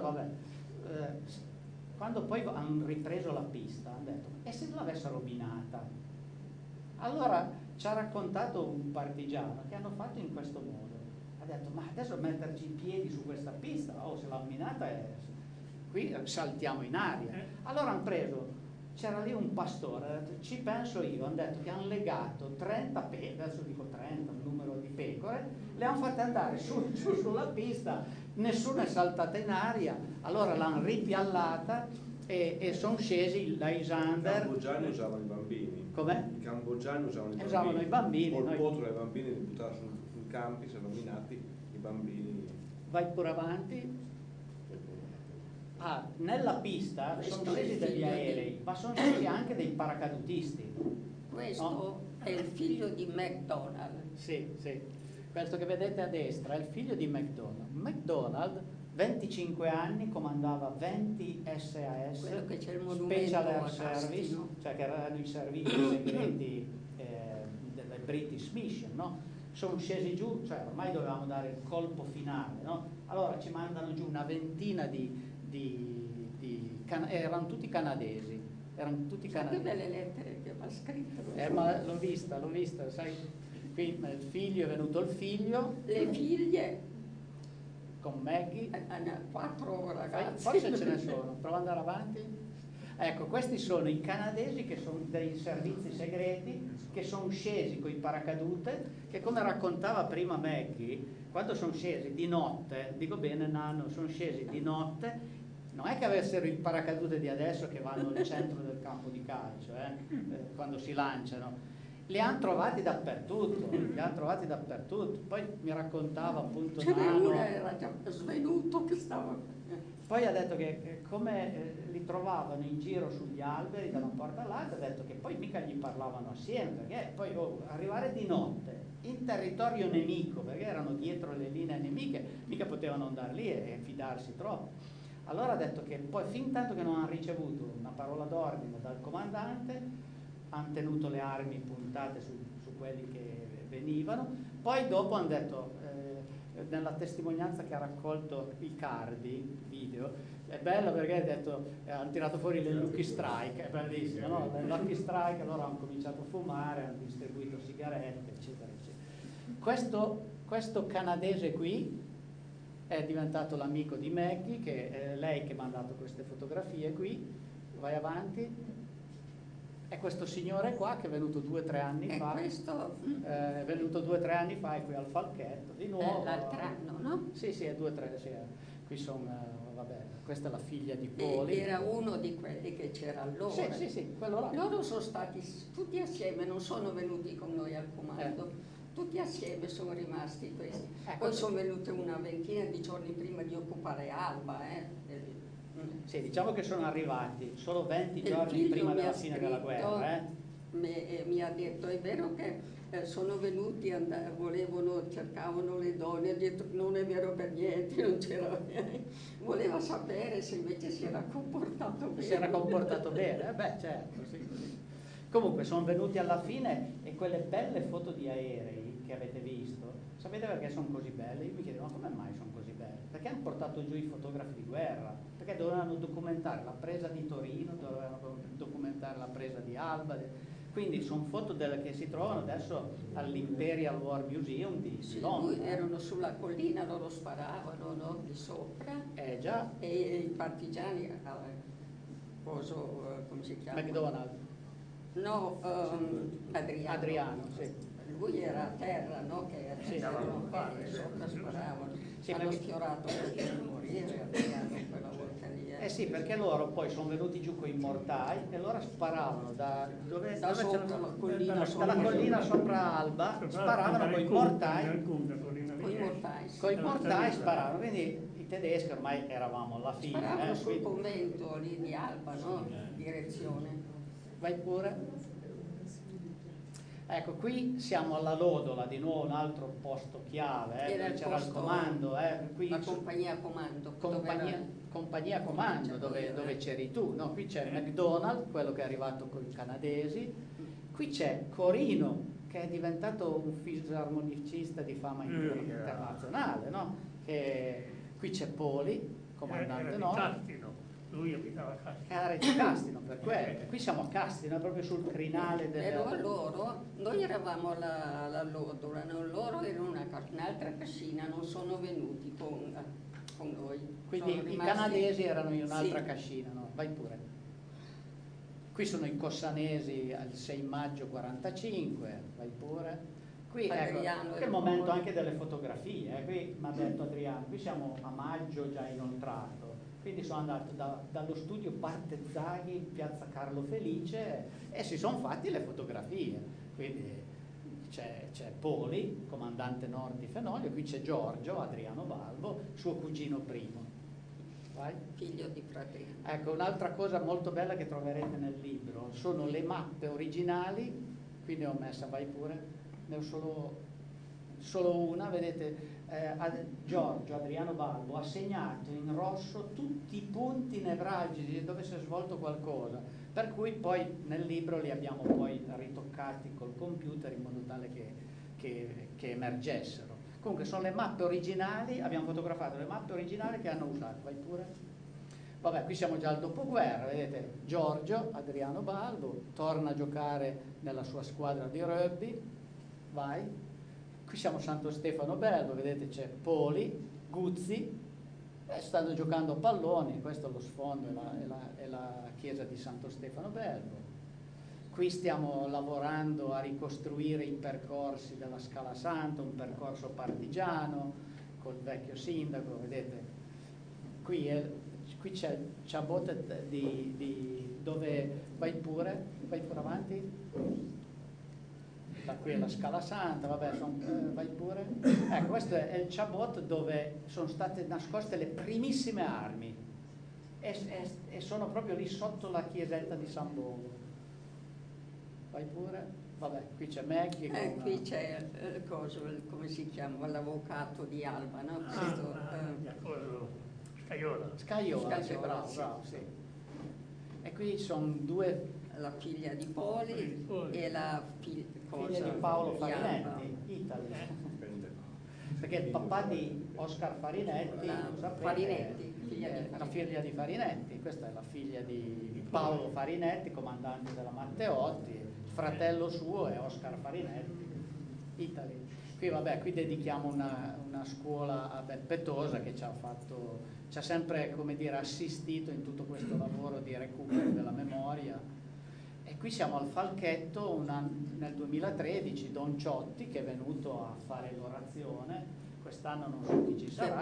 quando poi hanno ripreso la pista hanno detto, e se l'avessero minata? Allora ci ha raccontato un partigiano che hanno fatto in questo modo, ha detto, ma adesso metterci i piedi su questa pista, se l'hanno minata qui saltiamo in aria. Allora hanno preso, c'era lì un pastore, ha detto, ci penso io, hanno detto che hanno legato 30 pecore, adesso dico 30, un numero di pecore, le hanno fatte andare su sulla pista, nessuna è saltata in aria, allora l'hanno ripiallata e sono scesi l'Aisander. I cambogiani usavano i bambini. Com'è? I cambogiani usavano i bambini. Pol Pot i bambini li buttavano sui campi, se erano minati i bambini. Vai pure avanti. Nella pista sono scesi degli aerei, ma sono scesi anche dei paracadutisti. Questo è il figlio di McDonald. Sì, questo che vedete a destra è il figlio di McDonald. McDonald, 25 anni, comandava 20 SAS, quello che c'è il Special Air Service, cioè che erano i servizi segreti delle British Mission, no? Sono scesi giù, cioè ormai dovevamo dare il colpo finale, no? Allora ci mandano giù una ventina erano tutti canadesi. Che belle lettere che aveva scritto. Ma l'ho vista, sai, qui il figlio, è venuto il figlio. Le figlie. Con Maggie. 4 ragazzi. Forse ce ne sono, prova ad andare avanti. Ecco, questi sono i canadesi che sono dei servizi segreti, che sono scesi con i paracadute, che come raccontava prima Maggie, quando sono scesi di notte, dico bene Nano, sono scesi di notte, non è che avessero il paracadute di adesso che vanno nel centro del campo di calcio, quando si lanciano, li hanno trovati dappertutto, poi mi raccontava appunto Nano, era già svenuto che stava... Poi ha detto che come li trovavano in giro sugli alberi da una porta all'altra, ha detto che poi mica gli parlavano assieme, perché poi arrivare di notte in territorio nemico, perché erano dietro le linee nemiche, mica potevano andare lì e fidarsi troppo. Allora ha detto che poi fin tanto che non hanno ricevuto una parola d'ordine dal comandante, hanno tenuto le armi puntate su quelli che venivano, poi dopo hanno detto, nella testimonianza che ha raccolto Icardi, video, è bello perché ha detto, hanno tirato fuori le Lucky Strike, è bellissimo, no? Le Lucky Strike, allora hanno cominciato a fumare, hanno distribuito sigarette, eccetera, eccetera. Questo canadese qui è diventato l'amico di Maggie, che è lei che mi ha mandato queste fotografie qui, vai avanti. È questo signore qua che è venuto 2 o 3 anni fa. È venuto 2 o 3 anni fa, è qui al Falchetto, di nuovo. L'altro anno, no? Sì, è 2 o 3, sì. Qui sono, questa è la figlia di Poli. Era uno di quelli che c'era allora. Sì, quello là. Loro sono stati tutti assieme, non sono venuti con noi al comando. Tutti assieme sono rimasti questi. Poi sono venute una ventina di giorni prima di occupare Alba. Sì, diciamo che sono arrivati solo 20 giorni prima della fine della guerra. Mi ha detto, è vero che sono venuti, cercavano le donne, ha detto non è vero per niente, non c'era, voleva sapere se invece si era comportato bene. Si era comportato bene, certo, sì. Comunque sono venuti alla fine e quelle belle foto di aerei che avete visto, sapete perché sono così belle? Io mi chiedevo, ma come mai sono così belle? Perché hanno portato giù i fotografi di guerra, perché dovevano documentare la presa di Torino, dovevano documentare la presa di Alba, quindi sono foto che si trovano adesso all'Imperial War Museum di Londra. Erano sulla collina, loro sparavano, no? Di sopra. Già. E i partigiani, come si chiama? McDonald. No, Adriano. Sì. lui era a terra, no? Che c'erano sopra, sparavano. Sì, hanno sfiorato per morire quella volta lì. Sì, perché loro poi sono venuti giù con i mortai e loro sparavano da dove sopra la collina, dalla collina sopra Alba, sparavano con i mortai. Con i mortai sparavano, quindi i tedeschi ormai eravamo alla fine. Sparavano sul convento lì di Alba, no? Direzione. Vai pure. Ecco, qui siamo alla Lodola, di nuovo un altro posto chiave, dove c'era il comando. Qui la compagnia comando. Compagnia comando, dove c'eri tu. No? Qui c'è McDonald, quello che è arrivato con i canadesi. Qui c'è Corino, che è diventato un fisarmonicista di fama internazionale. No? Qui c'è Poli, comandante Nord. Lui abitava a Castino. Era di Castino, per quello. Qui siamo a Castino, proprio sul crinale noi eravamo alla Lodola, loro erano un'altra cascina, non sono venuti con noi. Quindi i canadesi erano in un'altra cascina, no? Vai pure. Qui sono i cossanesi al 6 maggio 45, vai pure. Qui ecco, è il momento anche delle fotografie, qui mi ha detto Adriano, qui siamo a maggio già inoltrato. Quindi sono andato dallo studio Bartezzaghi in piazza Carlo Felice e si sono fatti le fotografie. Quindi c'è Poli, comandante Nord di Fenoglio, qui c'è Giorgio, Adriano Balbo, suo cugino primo. Vai. Figlio di fratello. Ecco, un'altra cosa molto bella che troverete nel libro sono le mappe originali, qui ne ho messa, vai pure, ne ho solo una, vedete. Giorgio Adriano Balbo ha segnato in rosso tutti i punti nevralgici dove si è svolto qualcosa, per cui poi nel libro li abbiamo poi ritoccati col computer in modo tale che emergessero. Comunque sono le mappe originali, abbiamo fotografato le mappe originali che hanno usato. Vai pure. Vabbè, qui siamo già al dopoguerra, vedete Giorgio Adriano Balbo torna a giocare nella sua squadra di rugby. Vai. Qui siamo a Santo Stefano Bello, vedete c'è Poli, Guzzi, stanno giocando a palloni, questo è lo sfondo, è la chiesa di Santo Stefano Bello. Qui stiamo lavorando a ricostruire i percorsi della Scala Santa, un percorso partigiano col vecchio sindaco, vedete. Qui c'è Chabot dove vai pure avanti. Da qui è la Scala Santa, vabbè, vai pure. Ecco, questo è il Chabot dove sono state nascoste le primissime armi e sono proprio lì sotto la chiesetta di San Bogo. Vai pure. Vabbè, qui c'è Maggie. Qui c'è come si chiama, l'avvocato di Alba, no? Scaiola, sì, bravo, sì. E qui sono due... La figlia di Poli e la figlia di Paolo Farinetti, Italy. Perché il papà di Oscar Farinetti, la figlia di Farinetti, questa è la figlia di Paolo Farinetti, comandante della Matteotti, il fratello suo è Oscar Farinetti, Italy. Qui dedichiamo una scuola a Belpetosa che ci ha sempre, come dire, assistito in tutto questo lavoro di recupero della memoria. E qui siamo al Falchetto, nel 2013, Don Ciotti, che è venuto a fare l'orazione, quest'anno non so chi ci sarà.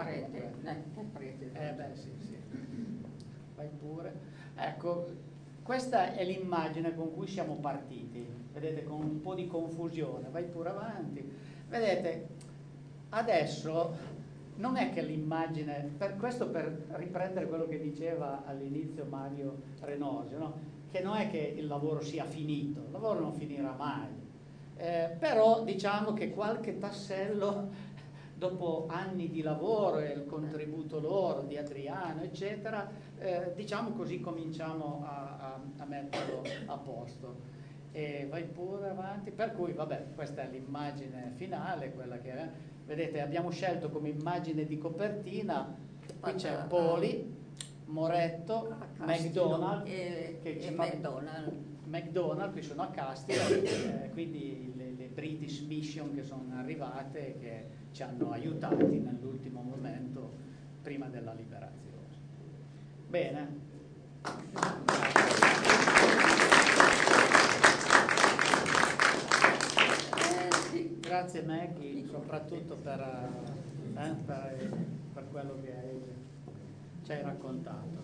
Sì. Vai pure. Ecco, questa è l'immagine con cui siamo partiti, vedete, con un po' di confusione, vai pure avanti. Vedete, adesso non è che l'immagine, per riprendere quello che diceva all'inizio Mario Renosio, no? Che non è che il lavoro sia finito, il lavoro non finirà mai, però diciamo che qualche tassello, dopo anni di lavoro e il contributo loro, di Adriano, eccetera, diciamo così cominciamo a metterlo a posto. E vai pure avanti, per cui vabbè, questa è l'immagine finale, quella che è. Vedete, abbiamo scelto come immagine di copertina, qui c'è Poli, Moretto, McDonald, McDonald, qui sono a Castino, quindi le British Mission che sono arrivate e che ci hanno aiutati nell'ultimo momento prima della liberazione. Bene. Sì. grazie Maggie, soprattutto per quello che ci hai raccontato.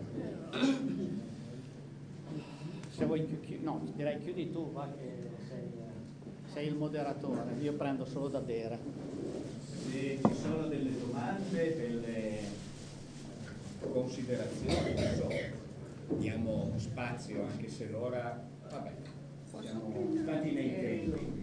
Se vuoi, no, direi chiudi tu, va, che sei il moderatore, io prendo solo da bere. Se ci sono delle domande, delle considerazioni, non so, diamo spazio, anche se l'ora, vabbè, siamo stati nei tempi.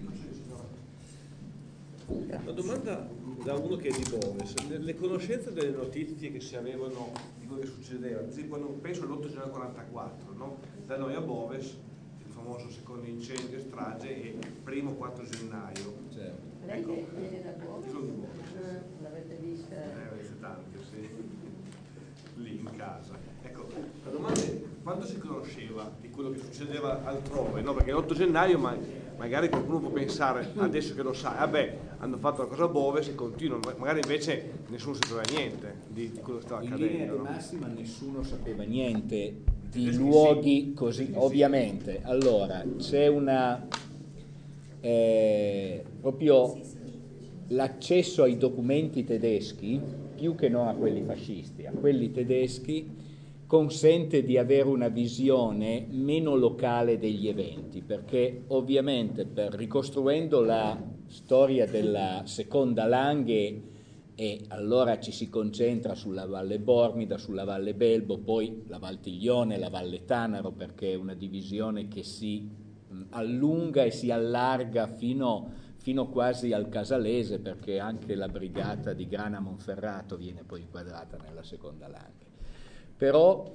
Una domanda da uno che è di Boves, le conoscenze delle notizie che si avevano di quello che succedeva, per esempio quando penso all'8 gennaio 44, no? Da noi a Boves, il famoso secondo incendio e strage, e il primo 4 gennaio. Certo. Lei Ecco, che viene da Boves? sono di Boves. L'avete vista? Avete tante, sì, lì in casa. Ecco, la domanda è quanto si conosceva di quello che succedeva altrove, no? Perché l'8 gennaio magari qualcuno può pensare, adesso che lo sa, vabbè, hanno fatto la cosa a Boves e continuano, magari invece nessuno sapeva niente di quello che stava accadendo. In linea di no? massima nessuno sapeva niente di luoghi così, ovviamente. Allora, c'è una proprio l'accesso ai documenti tedeschi, più che non a quelli fascisti, a quelli tedeschi, consente di avere una visione meno locale degli eventi, perché ovviamente ricostruendo la storia della seconda Langhe, e allora ci si concentra sulla Valle Bormida, sulla Valle Belbo, poi la Val Tiglione, la Valle Tanaro, perché è una divisione che si allunga e si allarga fino quasi al Casalese, perché anche la brigata di Grana Monferrato viene poi inquadrata nella seconda Langhe. Però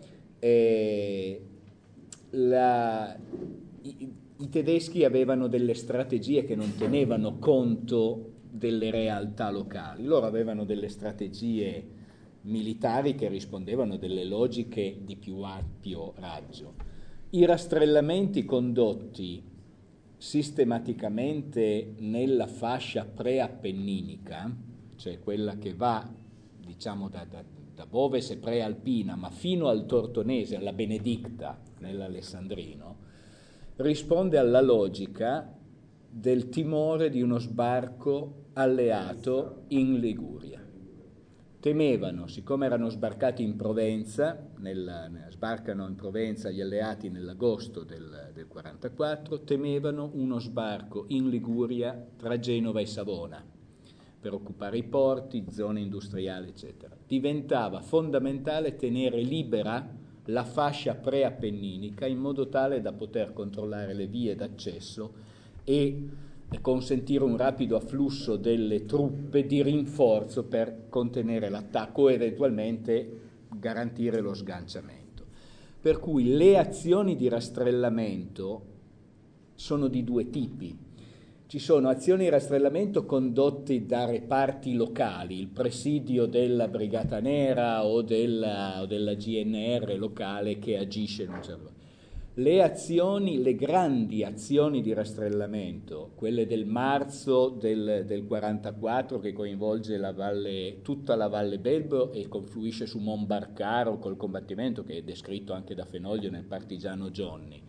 i tedeschi avevano delle strategie che non tenevano conto delle realtà locali. Loro avevano delle strategie militari che rispondevano a delle logiche di più ampio raggio. I rastrellamenti condotti sistematicamente nella fascia preappenninica, cioè quella che va, diciamo, da Boves e prealpina, ma fino al Tortonese, alla Benedicta, nell'Alessandrino, risponde alla logica del timore di uno sbarco alleato in Liguria. Temevano, siccome erano sbarcati in Provenza, sbarcano in Provenza gli alleati nell'agosto del 44, temevano uno sbarco in Liguria tra Genova e Savona, per occupare i porti, zone industriali, eccetera. Diventava fondamentale tenere libera la fascia preappenninica in modo tale da poter controllare le vie d'accesso e consentire un rapido afflusso delle truppe di rinforzo per contenere l'attacco o eventualmente garantire lo sganciamento. Per cui le azioni di rastrellamento sono di due tipi. Ci sono azioni di rastrellamento condotte da reparti locali, il presidio della Brigata Nera o della GNR locale che agisce in un certo modo. Le grandi azioni di rastrellamento, quelle del marzo del 44 che coinvolge tutta la Valle Belbo e confluisce su Monbarcaro col combattimento che è descritto anche da Fenoglio nel Partigiano Johnny,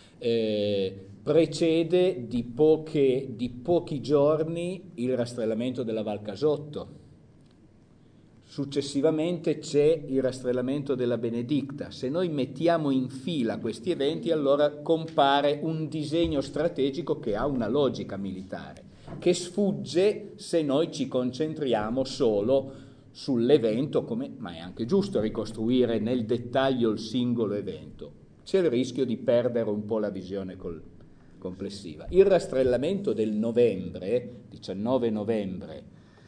precede di pochi giorni il rastrellamento della Val Casotto. Successivamente c'è il rastrellamento della Benedicta. Se noi mettiamo in fila questi eventi, allora compare un disegno strategico che ha una logica militare, che sfugge se noi ci concentriamo solo sull'evento, ma è anche giusto ricostruire nel dettaglio il singolo evento. C'è il rischio di perdere un po' la visione complessiva. Il rastrellamento del novembre, 19 novembre,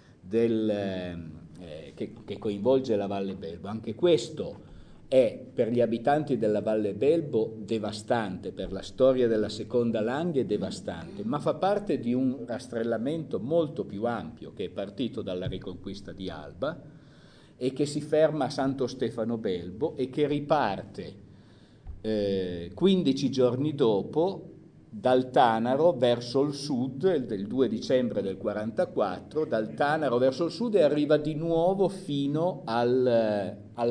che coinvolge la Valle Belbo, anche questo è per gli abitanti della Valle Belbo devastante, per la storia della seconda Langhe devastante, ma fa parte di un rastrellamento molto più ampio che è partito dalla riconquista di Alba e che si ferma a Santo Stefano Belbo e che riparte 15 giorni dopo dal Tanaro verso il sud, del 2 dicembre del 44, dal Tanaro verso il sud e arriva di nuovo fino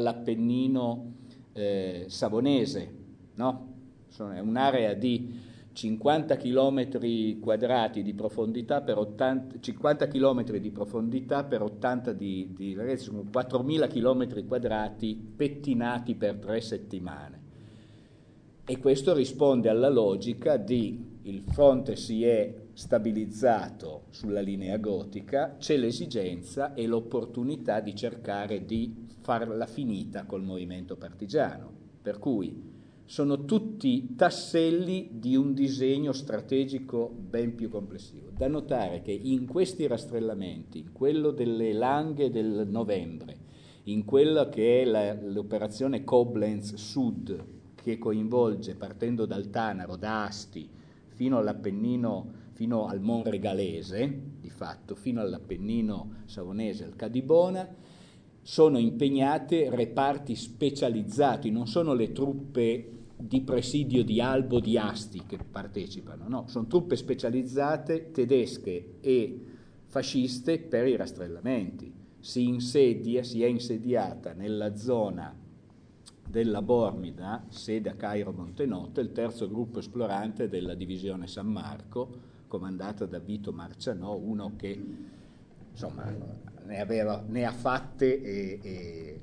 all'Appennino savonese, no? È un'area di 50 km quadrati di profondità per 80, 50 km di profondità per 80 di larghezza, sono 4.000 km quadrati pettinati per 3 settimane. E questo risponde alla logica di il fronte si è stabilizzato sulla linea gotica, c'è l'esigenza e l'opportunità di cercare di farla finita col movimento partigiano, per cui sono tutti tasselli di un disegno strategico ben più complessivo. Da notare che in questi rastrellamenti, in quello delle Langhe del novembre, in quella che è l'operazione Koblenz Sud, che coinvolge, partendo dal Tanaro, da Asti, fino all'Appennino, fino al Monregalese, di fatto, fino all'Appennino savonese, al Cadibona, sono impegnate reparti specializzati, non sono le truppe di presidio di Albo di Asti che partecipano, no, sono truppe specializzate tedesche e fasciste per i rastrellamenti. Si è insediata nella zona della Bormida, sede a Cairo Montenotte, il terzo gruppo esplorante della divisione San Marco, comandata da Vito Marcianò, uno che insomma ne ha fatte e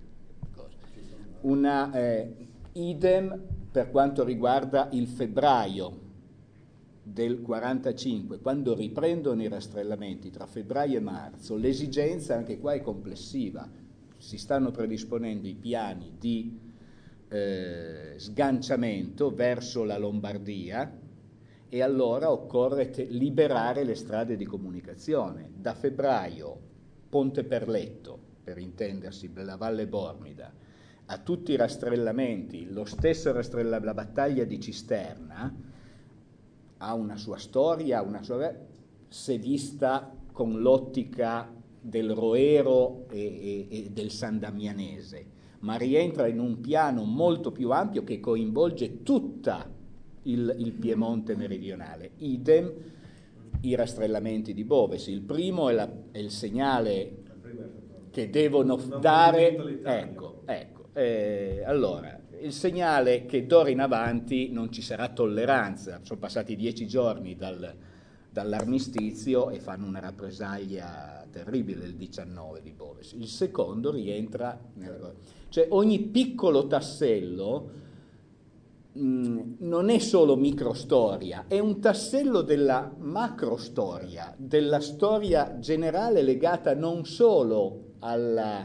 cose. Idem per quanto riguarda il febbraio del 45, quando riprendono i rastrellamenti tra febbraio e marzo, l'esigenza anche qua è complessiva, si stanno predisponendo i piani di sganciamento verso la Lombardia e allora occorre liberare le strade di comunicazione. Da febbraio Ponte Perletto, per intendersi, la Valle Bormida, a tutti i rastrellamenti, lo stesso la battaglia di Cisterna ha una sua storia, se vista con l'ottica del Roero e del San Damianese, ma rientra in un piano molto più ampio che coinvolge tutta il Piemonte meridionale. Idem i rastrellamenti di Boves. Il primo è il segnale che devono dare, allora, il segnale che d'ora in avanti non ci sarà tolleranza. Sono passati 10 giorni dall'armistizio e fanno una rappresaglia terribile il 19 di Boves. Il secondo rientra cioè ogni piccolo tassello non è solo microstoria, è un tassello della macrostoria, della storia generale legata non solo alla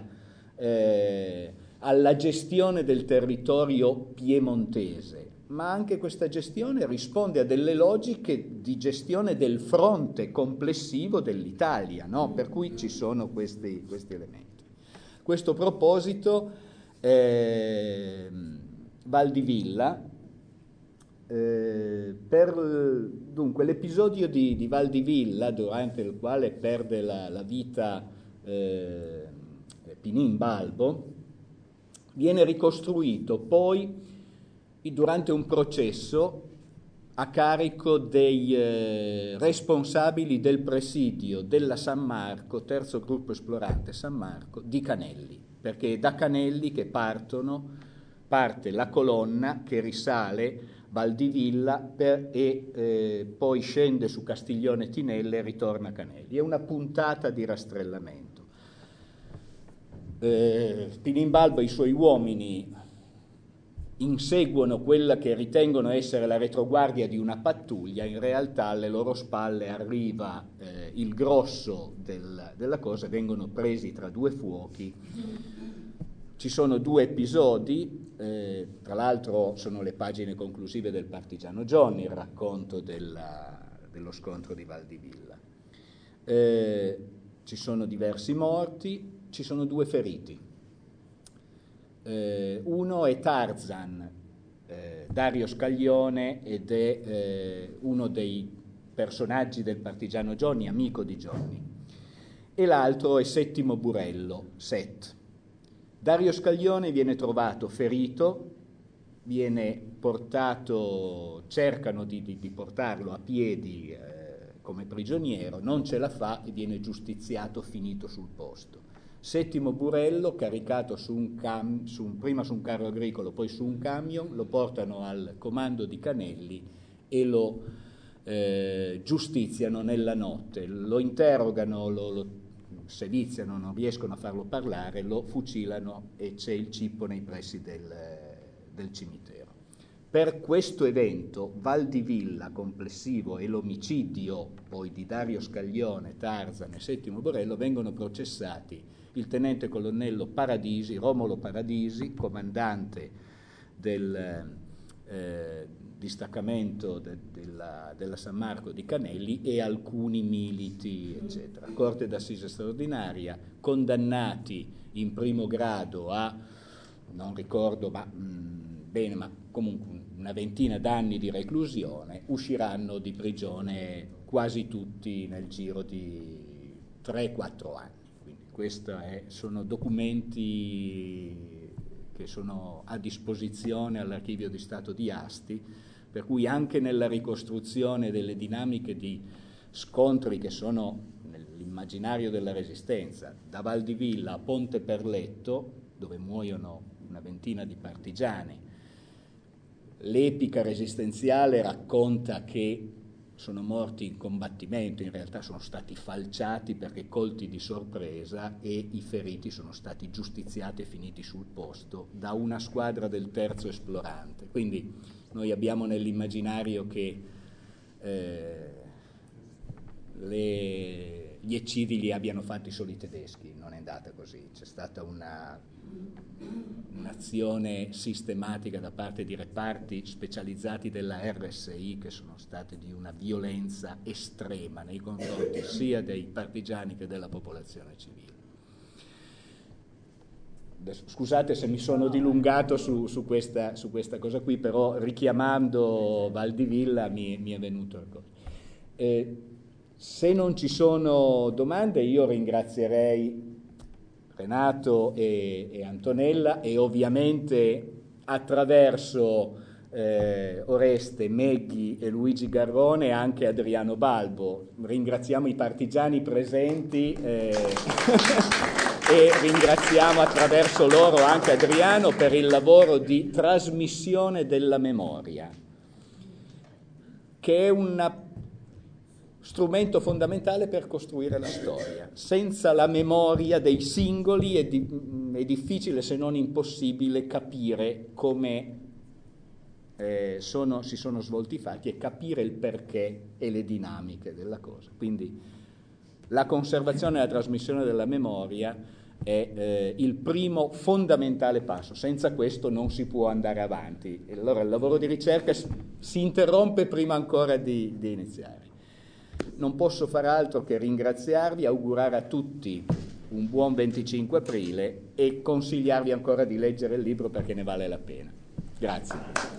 gestione del territorio piemontese, ma anche questa gestione risponde a delle logiche di gestione del fronte complessivo dell'Italia, no? Per cui ci sono questi elementi. Questo proposito Val di Villa, dunque l'episodio di Val di Villa, durante il quale perde la vita Pinin Balbo, viene ricostruito poi durante un processo a carico dei responsabili del presidio della San Marco, terzo gruppo esplorante San Marco, di Canelli, perché è da Canelli che parte la colonna che risale Val di Villa e poi scende su Castiglione Tinelle e ritorna a Canelli. È una puntata di rastrellamento. Pinin Balbo e i suoi uomini inseguono quella che ritengono essere la retroguardia di una pattuglia, in realtà alle loro spalle arriva il grosso della cosa, vengono presi tra due fuochi. Ci sono due episodi, tra l'altro sono le pagine conclusive del Partigiano Johnny, il racconto dello scontro di Val di Villa. Ci sono diversi morti, ci sono due feriti. Uno è Tarzan, Dario Scaglione, ed è uno dei personaggi del Partigiano Johnny, amico di Johnny, e l'altro è Settimo Burello, Set. Dario Scaglione viene trovato ferito, viene portato, cercano di portarlo a piedi come prigioniero, non ce la fa e viene giustiziato finito sul posto. Settimo Burello, caricato prima su un carro agricolo, poi su un camion, lo portano al comando di Canelli e lo giustiziano nella notte, lo interrogano, lo seviziano, non riescono a farlo parlare, lo fucilano e c'è il cippo nei pressi del cimitero. Per questo evento Val di Villa complessivo e l'omicidio poi di Dario Scaglione, Tarzan e Settimo Borello vengono processati il tenente colonnello Paradisi, Romolo Paradisi, comandante del distaccamento della San Marco di Canelli, e alcuni militi, eccetera. Corte d'assise straordinaria, condannati in primo grado a, non ricordo bene, ma comunque una ventina d'anni di reclusione, usciranno di prigione quasi tutti nel giro di 3-4 anni. Quindi questi sono documenti che sono a disposizione all'Archivio di Stato di Asti, per cui anche nella ricostruzione delle dinamiche di scontri che sono nell'immaginario della Resistenza, da Val di Villa a Ponte Perletto, dove muoiono una ventina di partigiani, l'epica resistenziale racconta che sono morti in combattimento, in realtà sono stati falciati perché colti di sorpresa, e i feriti sono stati giustiziati e finiti sul posto da una squadra del terzo esplorante. Quindi noi abbiamo nell'immaginario che gli eccidi li abbiano fatti solo i tedeschi, non è andata così, c'è stata un'azione sistematica da parte di reparti specializzati della RSI che sono stati di una violenza estrema nei confronti sia dei partigiani che della popolazione civile. Adesso, scusate se mi sono dilungato su questa cosa qui, però richiamando Val di Villa mi è venuto il coso. Se non ci sono domande, io ringrazierei Renato e Antonella, e ovviamente attraverso Oreste, Meghi e Luigi Garrone anche Adriano Balbo. Ringraziamo i partigiani presenti e ringraziamo attraverso loro anche Adriano per il lavoro di trasmissione della memoria, che è un strumento fondamentale per costruire la storia. Senza la memoria dei singoli è difficile, se non impossibile, capire come si sono svolti i fatti e capire il perché e le dinamiche della cosa. Quindi la conservazione e la trasmissione della memoria è il primo fondamentale passo. Senza questo non si può andare avanti. E allora il lavoro di ricerca si interrompe prima ancora di iniziare. Non posso far altro che ringraziarvi, augurare a tutti un buon 25 aprile e consigliarvi ancora di leggere il libro perché ne vale la pena. Grazie.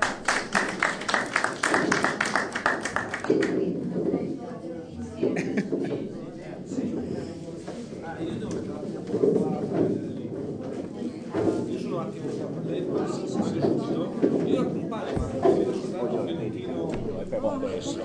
Io sono un attimo io accompagno, ma vedo soltanto un minutino però adesso.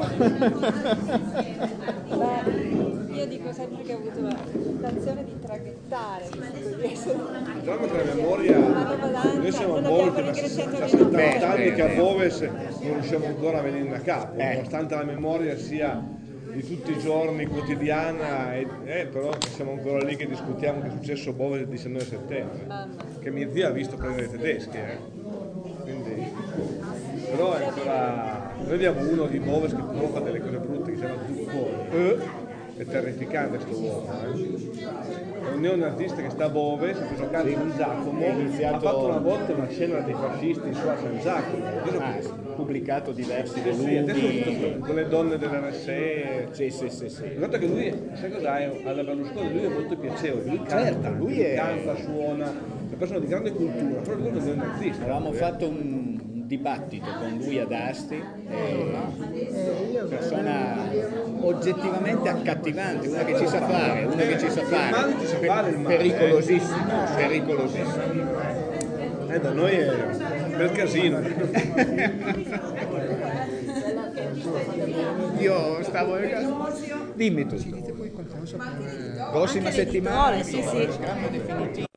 Io dico sempre che ho avuto l'intenzione di traghettare la memoria. Noi siamo a Bove da 70 anni che a Bove non riusciamo ancora a venire a capo, nonostante la memoria sia di tutti i giorni, quotidiana, però siamo ancora lì che discutiamo che è successo a Bove il 19 settembre, che mia zia ha visto prendere i tedeschi, quindi, però è ancora. Noi abbiamo uno di Bove che fa delle cose brutte, che si chiama Zucconi. È terrificante sto uomo, È un neonazista che sta a Bove, si è preso a casa San Giacomo, ha fatto una volta una scena dei fascisti su a San Giacomo. Pubblicato diversi volumi. Adesso con le donne dell'RSE. Sì. Guarda che lui, sai cos'è? Alla Berlusconi lui è molto piacevole, lui canta, canta, suona, è una persona di grande cultura, però lui è un neonazista. Avevamo fatto un dibattito con lui ad Asti, persona oggettivamente accattivante, una che ci sa fare, pericolosissimo. Da noi è bel casino. Io stavo. Dimmi tu. Prossima settimana. Sì.